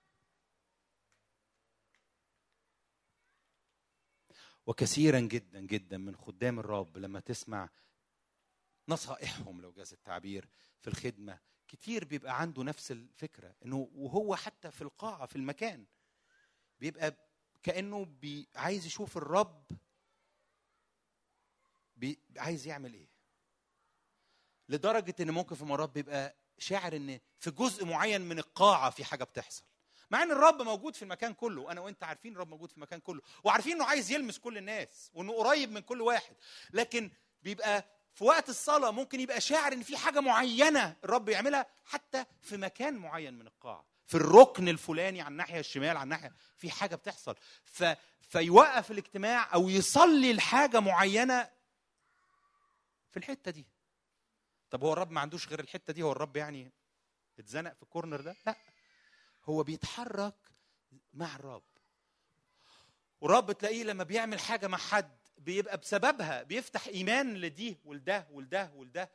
وكثيرا جدا جدا من خدام الرب لما تسمع نصائحهم لو جاز التعبير في الخدمة، كتير بيبقى عنده نفس الفكرة، انه وهو حتى في القاعة في المكان بيبقى كأنه بي عايز يشوف الرب بي عايز يعمل ايه، لدرجة ان ممكن في مرات بيبقى شاعر ان في جزء معين من القاعة في حاجة بتحصل، مع ان الرب موجود في المكان كله. وانا وانت عارفين الرب موجود في المكان كله، وعارفين انه عايز يلمس كل الناس وانه قريب من كل واحد. لكن بيبقى في وقت الصلاة ممكن يبقى شاعر ان في حاجة معينة الرب يعملها حتى في مكان معين من القاعة، في الركن الفلاني على الناحية الشمال، على الناحية في حاجة بتحصل. ف... فيوقف الاجتماع او يصلي لحاجة معينة في الحتة دي. طب هو الرب ما عندوش غير الحتة دي؟ هو الرب يعني اتزنق في الكورنر ده؟ لا، هو بيتحرك مع الرب. والرب تلاقيه لما بيعمل حاجة مع حد بيبقى بسببها بيفتح إيمان لدي ولده ولده ولده.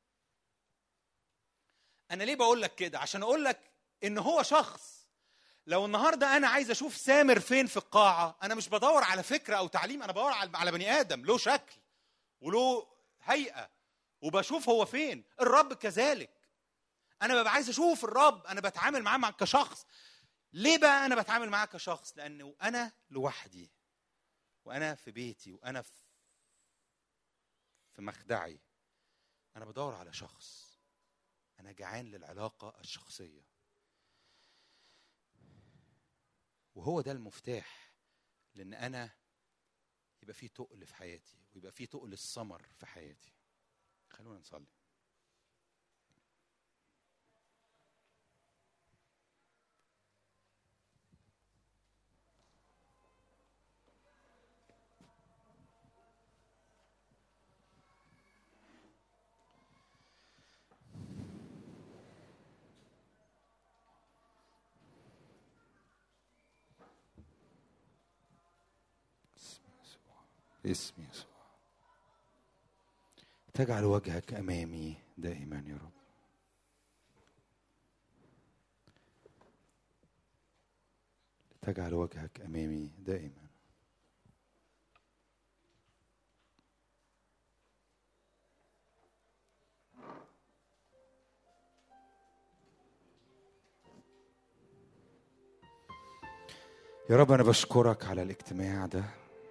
أنا ليه بقول لك كده؟ عشان أقول لك إن هو شخص. لو النهاردة أنا عايز أشوف سامر فين في القاعة، أنا مش بدور على فكرة أو تعليم، أنا بدور على بني آدم له شكل وله هيئة وبشوف هو فين. الرب كذلك، أنا ببقى عايز أشوف الرب، أنا بتعامل معاه مع كشخص. ليه بقى أنا بتعامل معاه كشخص؟ لأنه أنا لوحدي وأنا في بيتي وأنا في مخدعي، أنا بدور على شخص، أنا جعان للعلاقة الشخصية. وهو ده المفتاح، لأن أنا يبقى فيه تقل في حياتي ويبقى فيه تقل الثمر في حياتي. خلونا نصلي. اسم يسوع، تجعل وجهك أمامي دائما يا رب. تجعل وجهك أمامي دائما. يا رب أنا بشكرك على الاجتماع ده.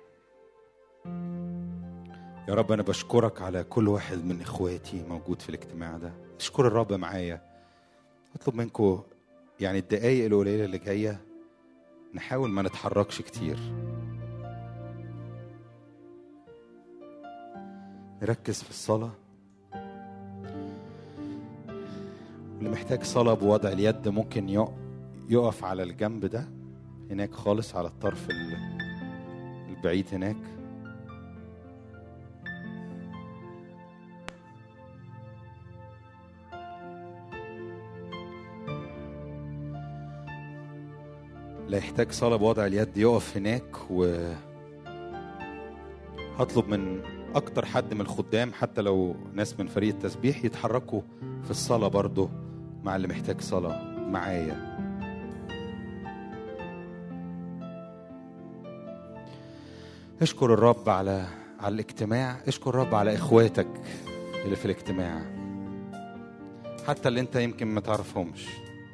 يا رب أنا بشكرك على كل واحد من إخواتي موجود في الاجتماع ده. اشكر الرب معايا. أطلب منكم يعني الدقايق القليلة اللي جاية نحاول ما نتحركش كتير، نركز في الصلاة. واللي محتاج صلاة بوضع اليد ممكن يقف على الجنب ده هناك خالص، على الطرف البعيد هناك. لا يحتاج صلاة بوضع اليد يقف هناك. و هطلب من أكتر حد من الخدام حتى لو ناس من فريق التسبيح يتحركوا في الصلاة برضو مع اللي محتاج صلاة معايا. اشكر الرب على على الاجتماع. اشكر الرب على إخواتك اللي في الاجتماع، حتى اللي انت يمكن ما تعرفهمش.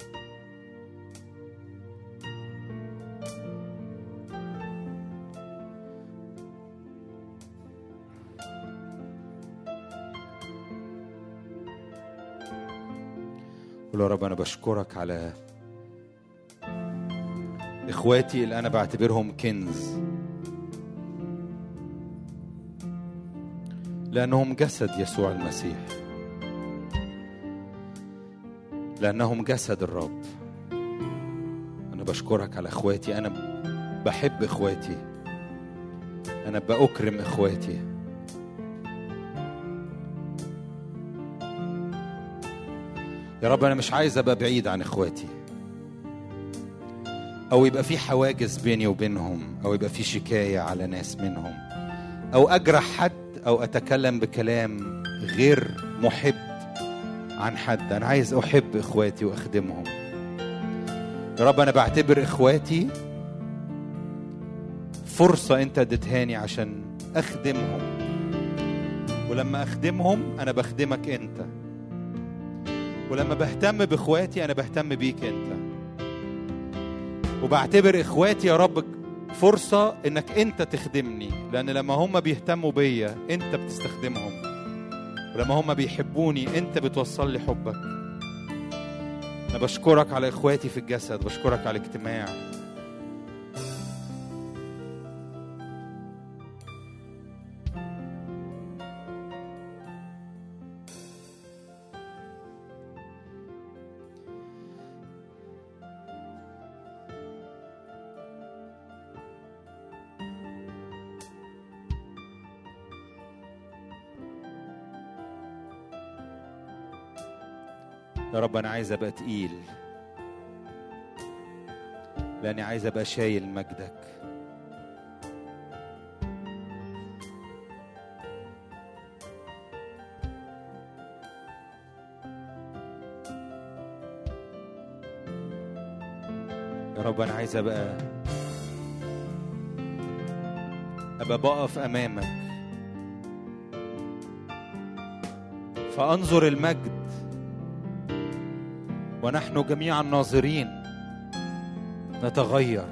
قول يا رب أنا بشكرك على إخواتي اللي أنا بعتبرهم كنز، لأنهم جسد يسوع المسيح، لأنهم جسد الرب. أنا بشكرك على إخواتي. أنا بحب إخواتي، أنا بأكرم إخواتي. يا رب أنا مش عايز أبقى بعيد عن إخواتي، أو يبقى في حواجز بيني وبينهم، أو يبقى في شكاية على ناس منهم، أو أجرح حد، أو أتكلم بكلام غير محب عن حد. أنا عايز أحب إخواتي وأخدمهم. يا رب أنا بعتبر إخواتي فرصة أنت اديتهاني عشان أخدمهم، ولما أخدمهم أنا بخدمك أنت، ولما بهتم بإخواتي أنا بهتم بيك أنت. وبعتبر إخواتي يا رب فرصة إنك أنت تخدمني، لأن لما هم بيهتموا بيا أنت بتستخدمهم، ولما هم بيحبوني أنت بتوصل لي حبك. أنا بشكرك على إخواتي في الجسد، بشكرك على الاجتماع. يا رب أنا عايز أبقى تقيل، لأني عايز أبقى شايل مجدك. يا رب أنا عايز أبقى أبقى بقف أمامك فأنظر المجد ونحن جميعا ناظرين نتغير،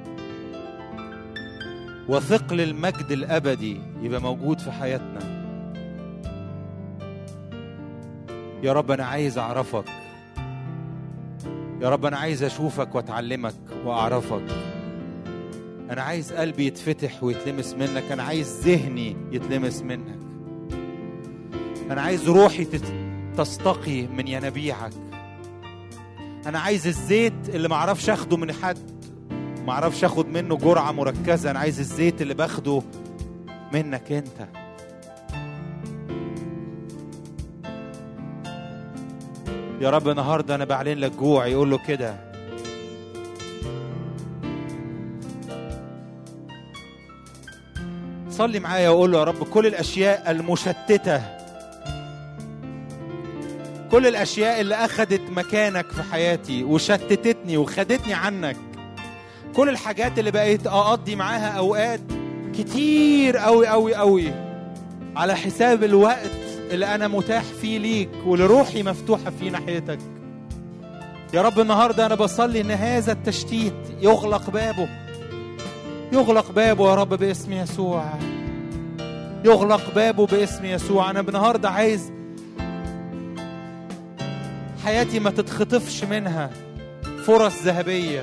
وثقل المجد الأبدي يبقى موجود في حياتنا. يا رب أنا عايز أعرفك، يا رب أنا عايز أشوفك وأتعلمك وأعرفك. أنا عايز قلبي يتفتح ويتلمس منك، أنا عايز ذهني يتلمس منك، أنا عايز روحي تستقي من ينابيعك. أنا عايز الزيت اللي معرفش أخده من حد، معرفش أخد منه جرعة مركزة. أنا عايز الزيت اللي باخده منك أنت. يا رب النهاردة أنا بعلن لك جوع، يقول له كده. صلي معايا وقول له يا رب كل الأشياء المشتتة، كل الأشياء اللي أخدت مكانك في حياتي وشتتتني وخدتني عنك، كل الحاجات اللي بقيت أقضي معاها أوقات كتير قوي قوي قوي على حساب الوقت اللي أنا متاح فيه ليك ولروحي مفتوحة فيه ناحيتك. يا رب النهاردة أنا بصلي إن هذا التشتيت يغلق بابه يغلق بابه يا رب باسم يسوع، يغلق بابه باسم يسوع. أنا النهاردة عايز حياتي ما تتخطفش منها فرص ذهبية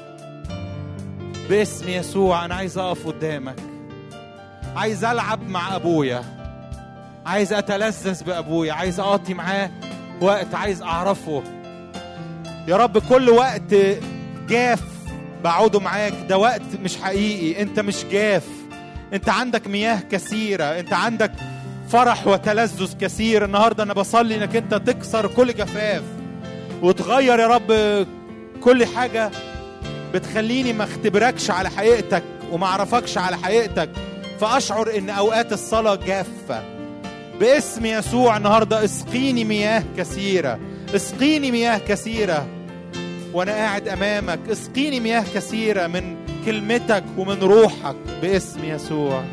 باسم يسوع. أنا عايز أقف قدامك، عايز ألعب مع أبويا، عايز أتلذذ بأبويا، عايز أقضي معاه وقت، عايز أعرفه يا رب. كل وقت جاف بقعده معاك ده وقت مش حقيقي. أنت مش جاف، أنت عندك مياه كثيرة، أنت عندك فرح وتلذذ كثير. النهاردة أنا بصلي إنك أنت تكسر كل جفاف وتغير يا رب كل حاجة بتخليني ما اختبركش على حقيقتك وما اعرفكش على حقيقتك، فأشعر إن أوقات الصلاة جافة باسم يسوع. النهاردة اسقيني مياه كثيرة، اسقيني مياه كثيرة وأنا قاعد أمامك، اسقيني مياه كثيرة من كلمتك ومن روحك باسم يسوع.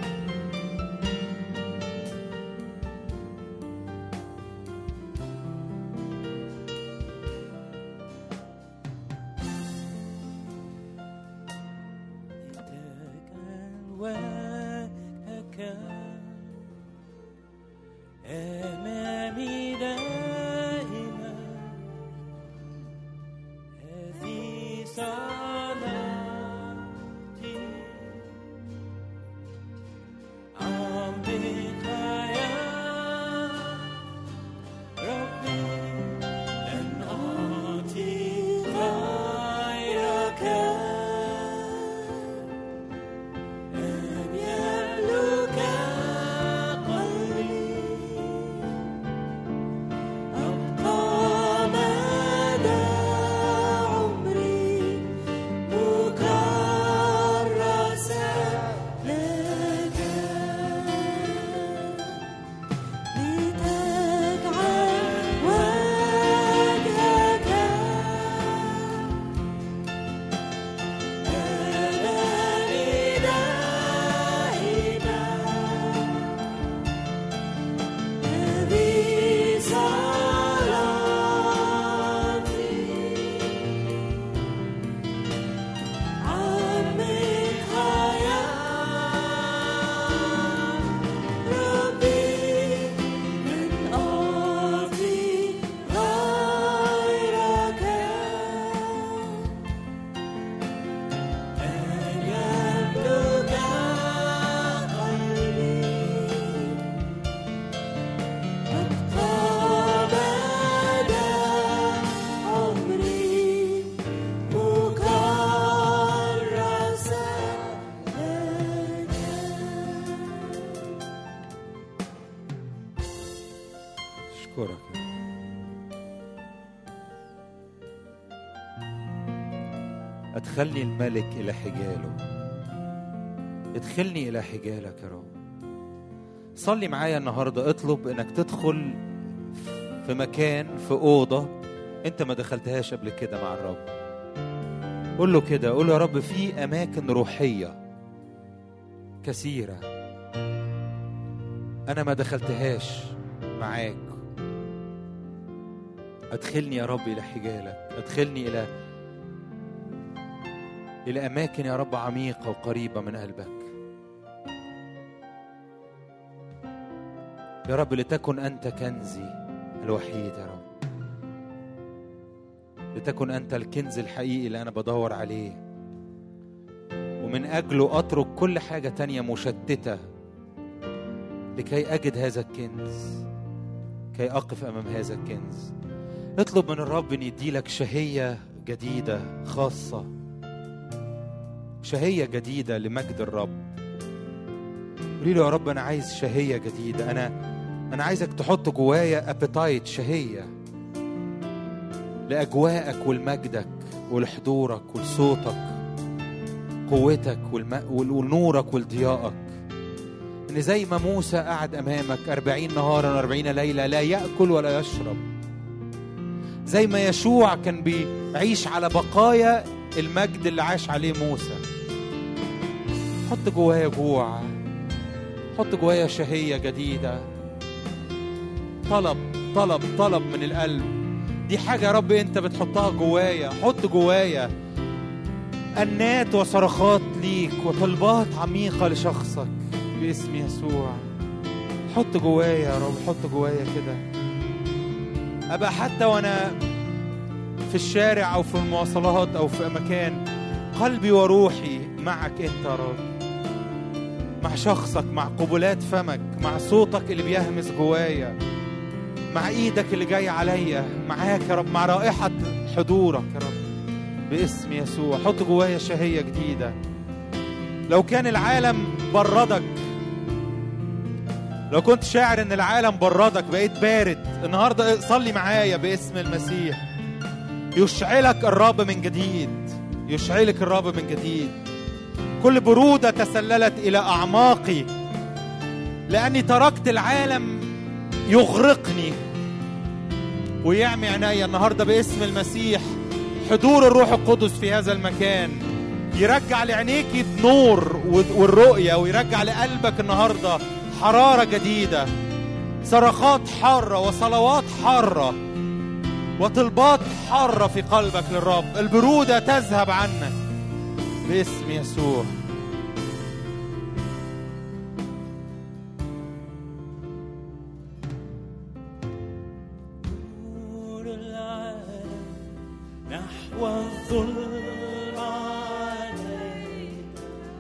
أدخلني الملك إلى حجاله، ادخلني إلى حجالك يا رب. صلي معايا النهاردة، اطلب إنك تدخل في مكان، في أوضة أنت ما دخلتهاش قبل كده مع الرب. قول له كده، قول له يا رب في أماكن روحية كثيرة أنا ما دخلتهاش معاك. أدخلني يا رب إلى حجالك، أدخلني إلى إلى أماكن يا رب عميقة وقريبة من قلبك يا رب. لتكن أنت كنزي الوحيد يا رب، لتكن أنت الكنز الحقيقي اللي أنا بدور عليه، ومن أجله أترك كل حاجة تانية مشتتة لكي أجد هذا الكنز، كي أقف أمام هذا الكنز. اطلب من الرب أن يديلك شهية جديدة خاصة، شهية جديدة لمجد الرب. قولي له يا رب أنا عايز شهية جديدة، أنا أنا عايزك تحط جوايا أبيتايت، شهية لأجواءك والمجدك ولحضورك ولصوتك، قوتك والم... ونورك والضياءك. إن زي ما موسى قعد أمامك أربعين نهارا وأربعين ليلة لا يأكل ولا يشرب، زي ما يشوع كان بيعيش على بقايا المجد اللي عاش عليه موسى. حط جوايا جوع، حط جوايا شهية جديدة، طلب طلب طلب من القلب. دي حاجة يا رب أنت بتحطها جوايا، حط جوايا أنات وصرخات ليك وطلبات عميقة لشخصك باسم يسوع. حط جوايا يا رب، حط جوايا كده أبقى حتى وأنا في الشارع أو في المواصلات أو في مكان قلبي وروحي معك أنت يا رب، مع شخصك، مع قبلات فمك، مع صوتك اللي بيهمس جوايا، مع إيدك اللي جاي عليا، معاك يا رب، مع رائحة حضورك يا رب باسم يسوع. حط جوايا شهية جديدة. لو كان العالم بردك، لو كنت شاعر ان العالم بردك بقيت بارد، النهارده صلي معايا باسم المسيح يشعلك الرب من جديد، يشعلك الرب من جديد. كل برودة تسللت إلى أعماقي لأني تركت العالم يغرقني ويعمي عيني. النهارده باسم المسيح حضور الروح القدس في هذا المكان يرجع لعينيك النور والرؤية، ويرجع لقلبك النهارده حرارة جديدة، صرخات حارة وصلوات حارة وطلبات حارة في قلبك للرب. البرودة تذهب عنك باسم يسوع. نور العالم نحو الظلم عليك،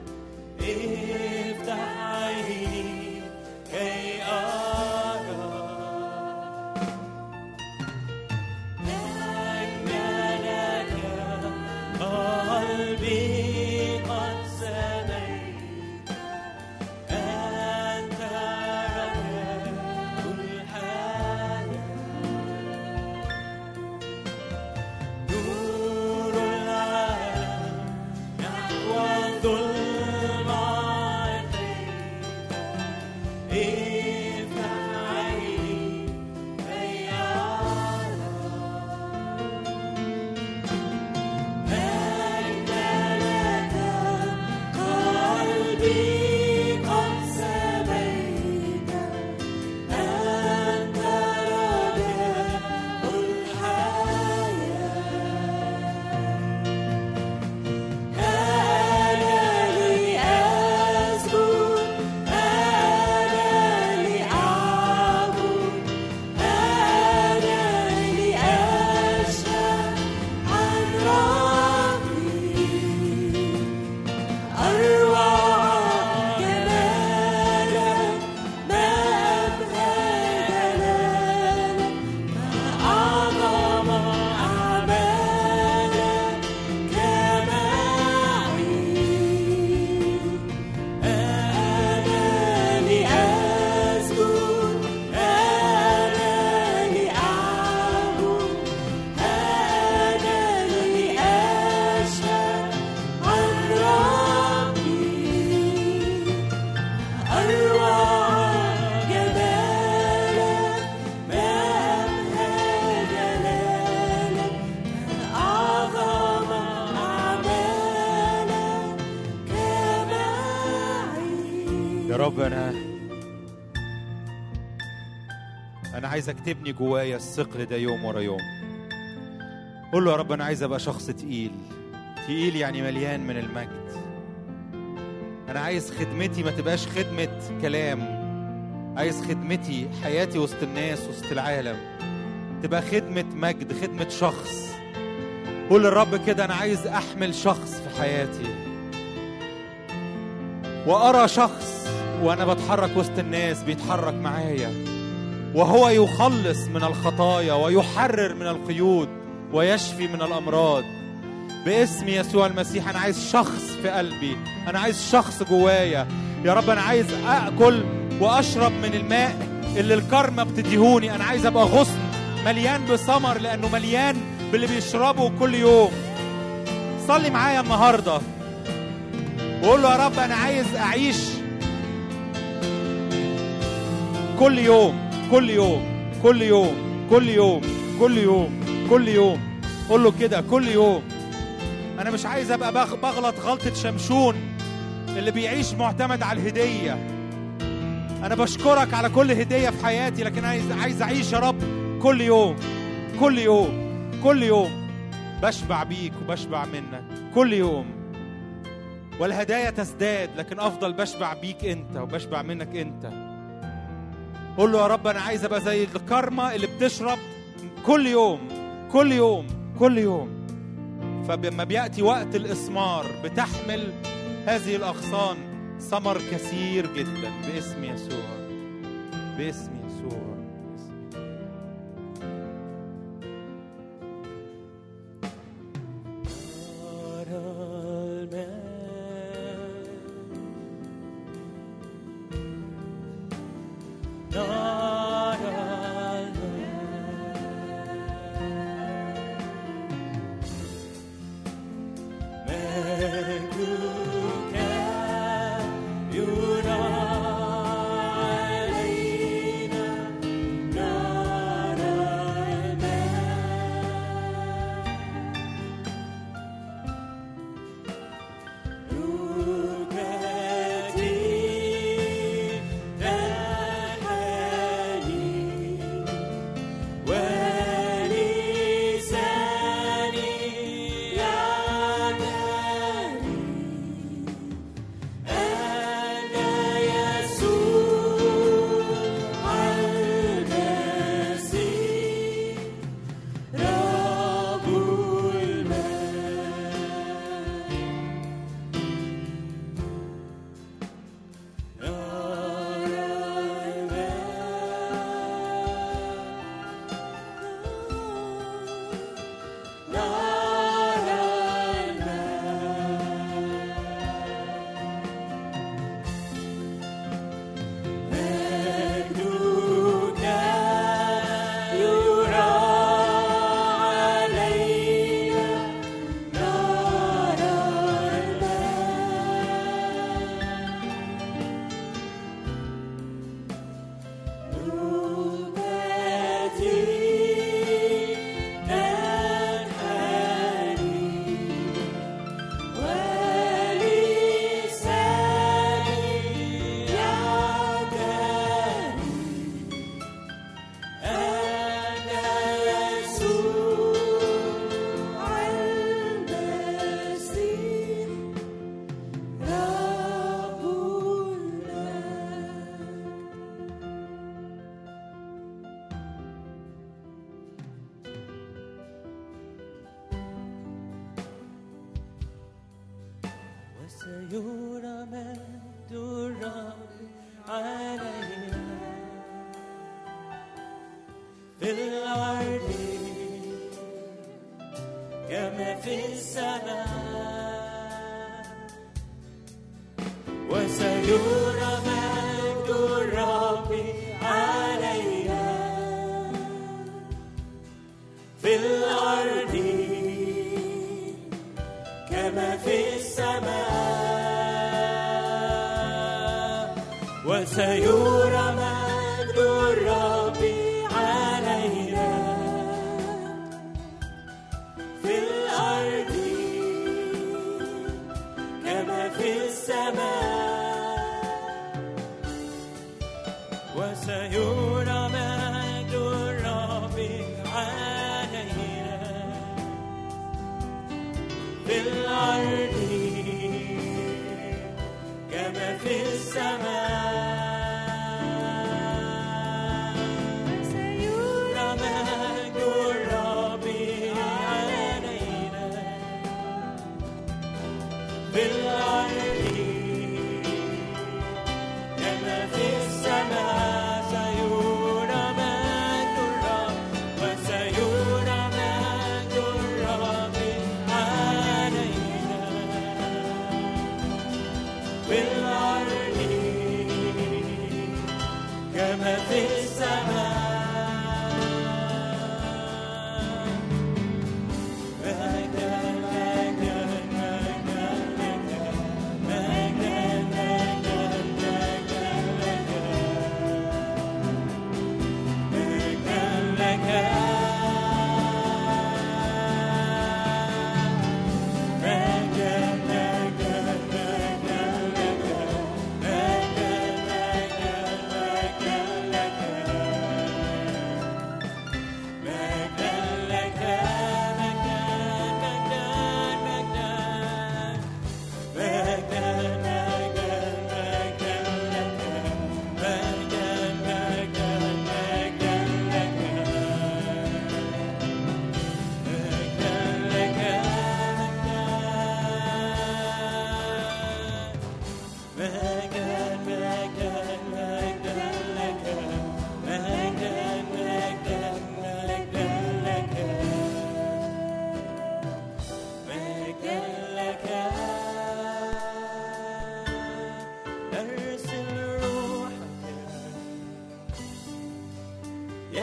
افتح عيني كي أرى أجملك، قلبي قد سميت، أنت رجاء الحياة. نور العالم نحو الظلم عليك، افتح عيني كي أرى أين لك، قلبي قد سميت، أنت رجاء الحياة. أنا لأسجد، أنا لأعبد، أنا لأشهد عن ربي. أروع جمالك، ما أبهى جلالك، ما أعظم أعمالك كماعي. أنا لأسجد، أنا لأعبد، أنا لأشهد عن ربي. أروع جمالك، ما أبهى جلالك، ما أعظم أعمالك كماعي. يا رب أنا أنا عايزك تبني جوايا الثقل ده يوم ورا يوم. قول له يا رب أنا عايز أبقى شخص تقيل، تقيل يعني مليان من المجد. أنا عايز خدمتي ما تبقاش خدمة كلام، عايز خدمتي حياتي وسط الناس وسط العالم تبقى خدمة مجد، خدمة شخص. قول للرب كده أنا عايز أحمل شخص في حياتي وأرى شخص وأنا بتحرك وسط الناس بيتحرك معايا، وهو يخلص من الخطايا ويحرر من القيود ويشفي من الأمراض باسم يسوع المسيح. أنا عايز شخص في قلبي، أنا عايز شخص جوايا يا رب. أنا عايز أكل وأشرب من الماء اللي الكرمة بتديهوني. أنا عايز أبقى غصن مليان بثمر لأنه مليان باللي بيشربه كل يوم. صلي معايا النهاردة وقول له يا رب أنا عايز أعيش كل يوم كل يوم كل يوم كل يوم كل يوم كل يوم. قول له كده كل يوم. أنا مش عايز أبقى بغلط غلطة شمشون اللي بيعيش معتمد على الهدية. أنا بشكرك على كل هدية في حياتي، لكن عايز عايز أعيش يا رب كل يوم كل يوم كل يوم بشبع بيك وبشبع منك كل يوم. والهدايا تزداد، لكن أفضل بشبع بيك أنت وبشبع منك أنت. قول له يا رب أنا عايز أبقى زي الكرمة اللي بتشرب كل يوم كل يوم كل يوم، فلما بيأتي وقت الإثمار بتحمل هذه الأغصان ثمر كثير جدا باسم يسوع، باسم يسوع. سيرى مجد الرب علينا في الأرض كما في السماء، وسيرى مجد الرب علينا في الأرض كما في السماء، وسيرى مجد الرب علينا في الأرض كما في السماء، وسيرى مجد الرب علينا في الأرض كما في السماء،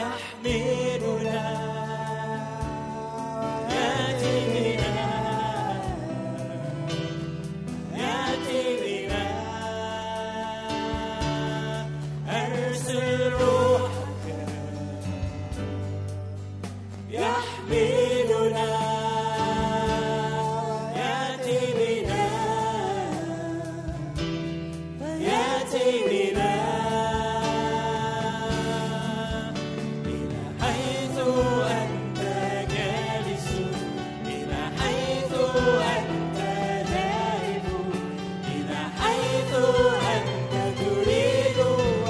يحملنا يأتي بنا يأتي بنا أرسل روحك يحملنا يأتي بنا يأتي بنا إلى حيث أنت جالس إلى حيث أنت ذاهب إلى حيث أنت تريد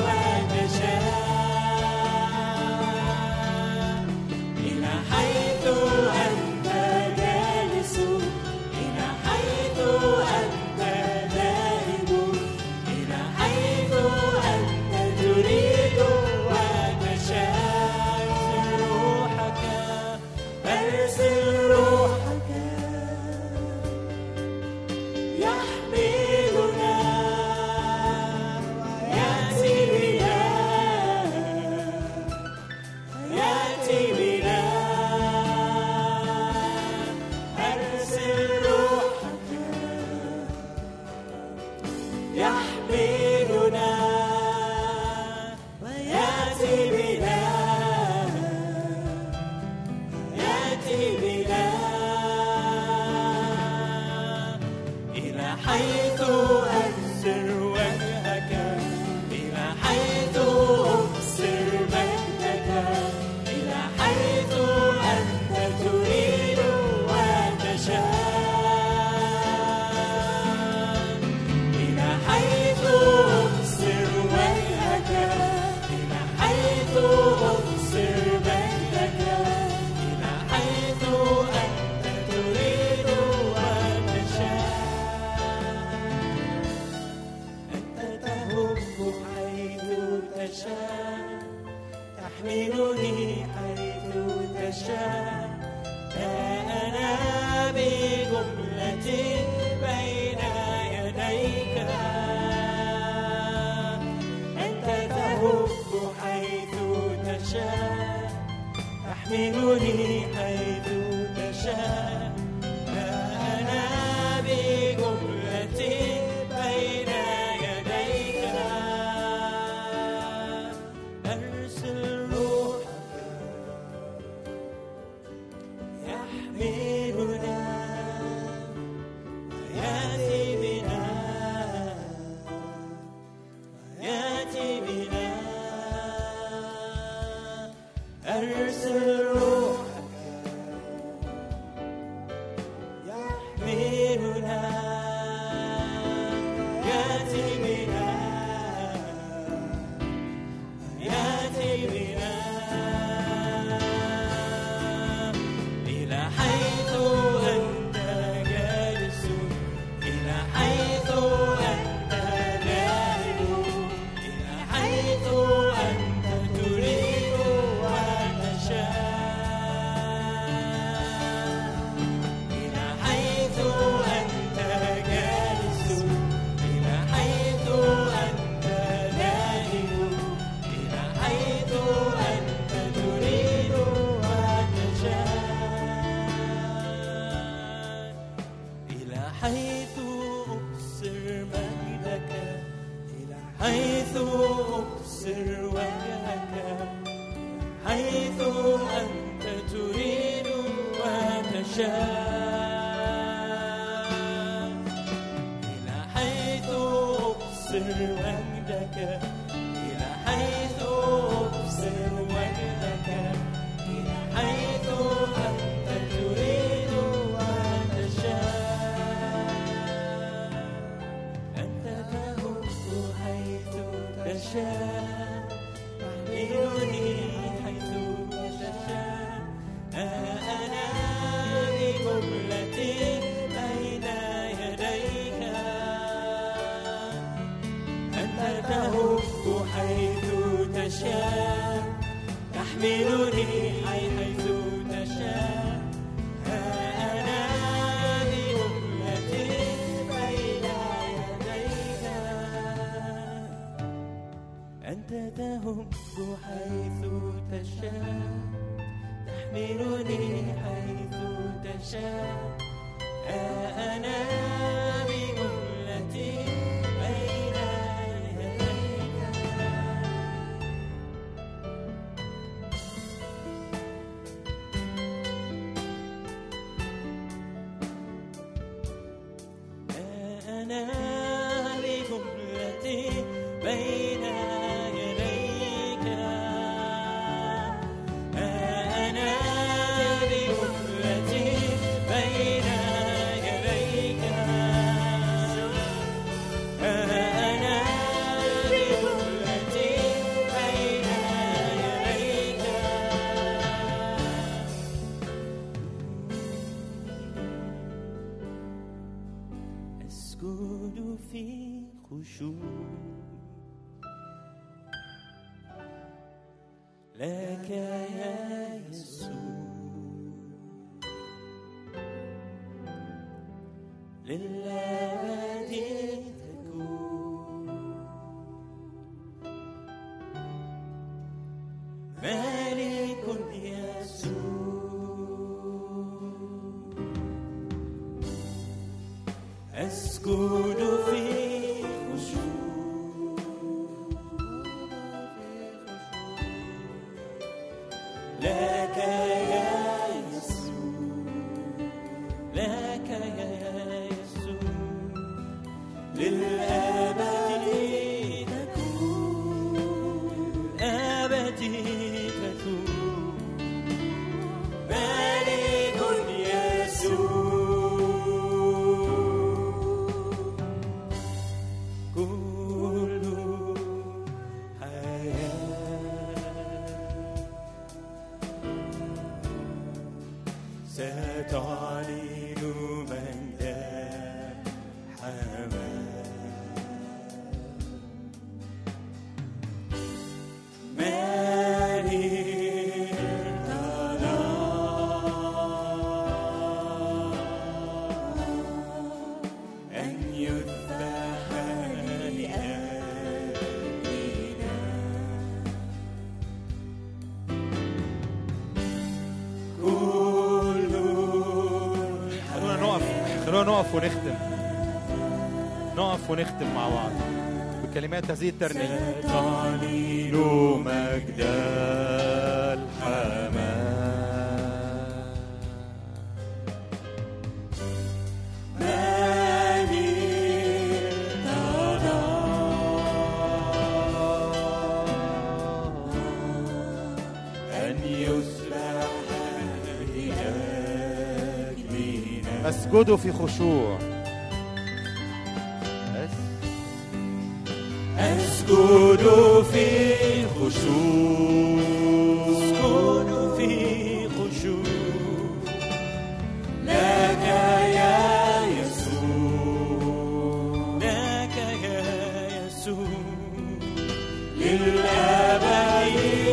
وتشاء إلى حيث أنت جالس إلى حيث أنت ذاهب إلى حيث أنت تريد وتشاء أرسل روحك يحملنا يأتي بنا يأتي بنا أرسل روحك يحملنا ويأتي بنا يأتي بنا إلى حيث أبصر وجهك إلى حيث أبصر مجدك إلى حيث أنت تريد وتشاء إلى حيث أبصر وجهك إلى حيث أبصر مجدك إلى حيث أنت تريد وتشاء أنت تهب حيث تشاء تحملني حيث تشاء ها أنا بجملتي بين يديك أنت تهب حيث تشاء تحملني حيث تشاء ها أنا بجملتي بين يديك أرسل روحك يحملنا ويأتي بنا يأتي بنا أرسل روحك يحملنا يأتي بنا يأتي بنا إلى حيث أنت جالس إلى حيث أنت ذاهب إلى حيث أنت تريد وتشاء إلى حيث أنت جالس إلى حيث أنت ذاهب إلى حيث أنت تريد وتشاء إلى حيث أبصر مجدك إلى حيث أبصر وجهك حيث أنت تريد وتشاء إلى حيث أبصر مجدك إلى حيث أبصر وجهك إلى حيث أنت تريد وتشاء أنت تهب حيث تشاء تحملني حيث تشاء ها أنا بجملتي بين يديك أنت تهب حيث تشاء تحملني حيث تشاء ها أنا بجملتي بين يديك أنت تهب حيث تشاء تحملني حيث تشاء أنا بجملتي بين يديك أنا بجملتي بين يديك أنا بجملتي بين يديك أنا بجملتي بين يديك أسجد في خشوع لك يا يسوع للأبد تكون ملك يسوع أسجد في خشوع لك يا يسوع لك يا يسوع للأبد تكون للأبد تكون ملك يسوع كل حياة ستعلن مجدا حماه أن يذبح لأجلنا كل خلونا نقف خلونا نقف ونختم نقف ونختم مع بعض بكلمات هذه الترنيمة تعلن مجد الحمام أسجد في خشوع أسجد في خشوع أسجد في خشوع لك يا يسوع لك يا يسوع للأبد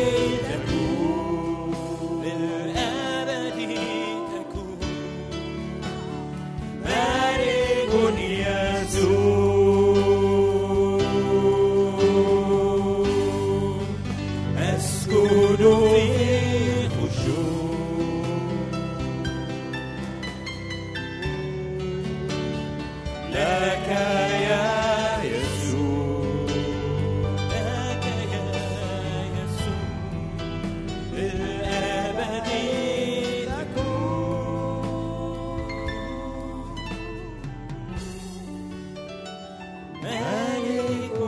تكون للأبد تكون ملك يسوع أسجد في خشوع لك يا يسوع لك يا يسوع للأبد تكون ملك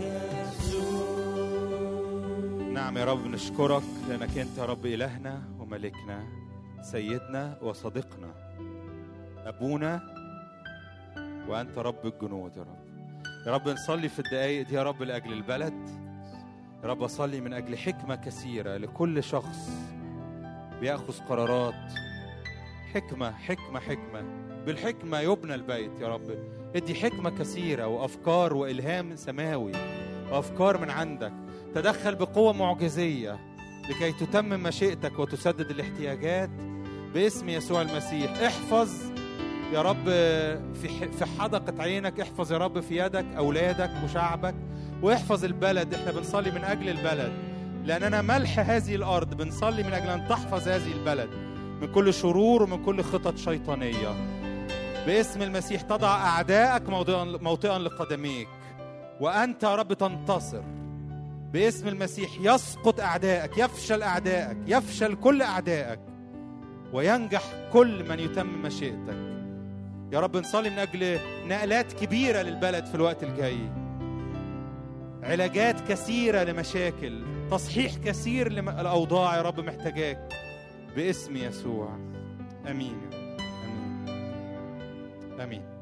يسوع. نعم يا رب، نشكرك لأنك أنت يا رب إلهنا وملكنا، سيدنا وصديقنا، أبونا، وأنت رب الجنود. يا رب يا رب نصلي في الدقايق دي يا رب لأجل البلد. يا رب أصلي من أجل حكمة كثيرة لكل شخص بيأخذ قرارات. حكمة حكمة حكمة، بالحكمة يبنى البيت. يا رب ادي حكمة كثيرة وأفكار وإلهام سماوي وأفكار من عندك. تدخل بقوة معجزية لكي تتمم مشيئتك وتسدد الاحتياجات باسم يسوع المسيح. احفظ يا رب في في حدقة عينك، احفظ يا رب في يدك أولادك وشعبك، واحفظ البلد. احنا بنصلي من أجل البلد لأننا ملح هذه الأرض. بنصلي من أجل أن تحفظ هذه البلد من كل شرور ومن كل خطط شيطانية. باسم المسيح تضع أعدائك موطئا موطئا لقدميك، وأنت يا رب تنتصر. باسم المسيح يسقط أعدائك، يفشل أعدائك، يفشل كل أعدائك، وينجح كل من يتم مشيئتك. يا رب نصلي من أجل نقلات كبيرة للبلد في الوقت الجاي، علاجات كثيرة لمشاكل، تصحيح كثير للأوضاع. يا رب محتاجاك باسم يسوع. أمين. أمين. آمين.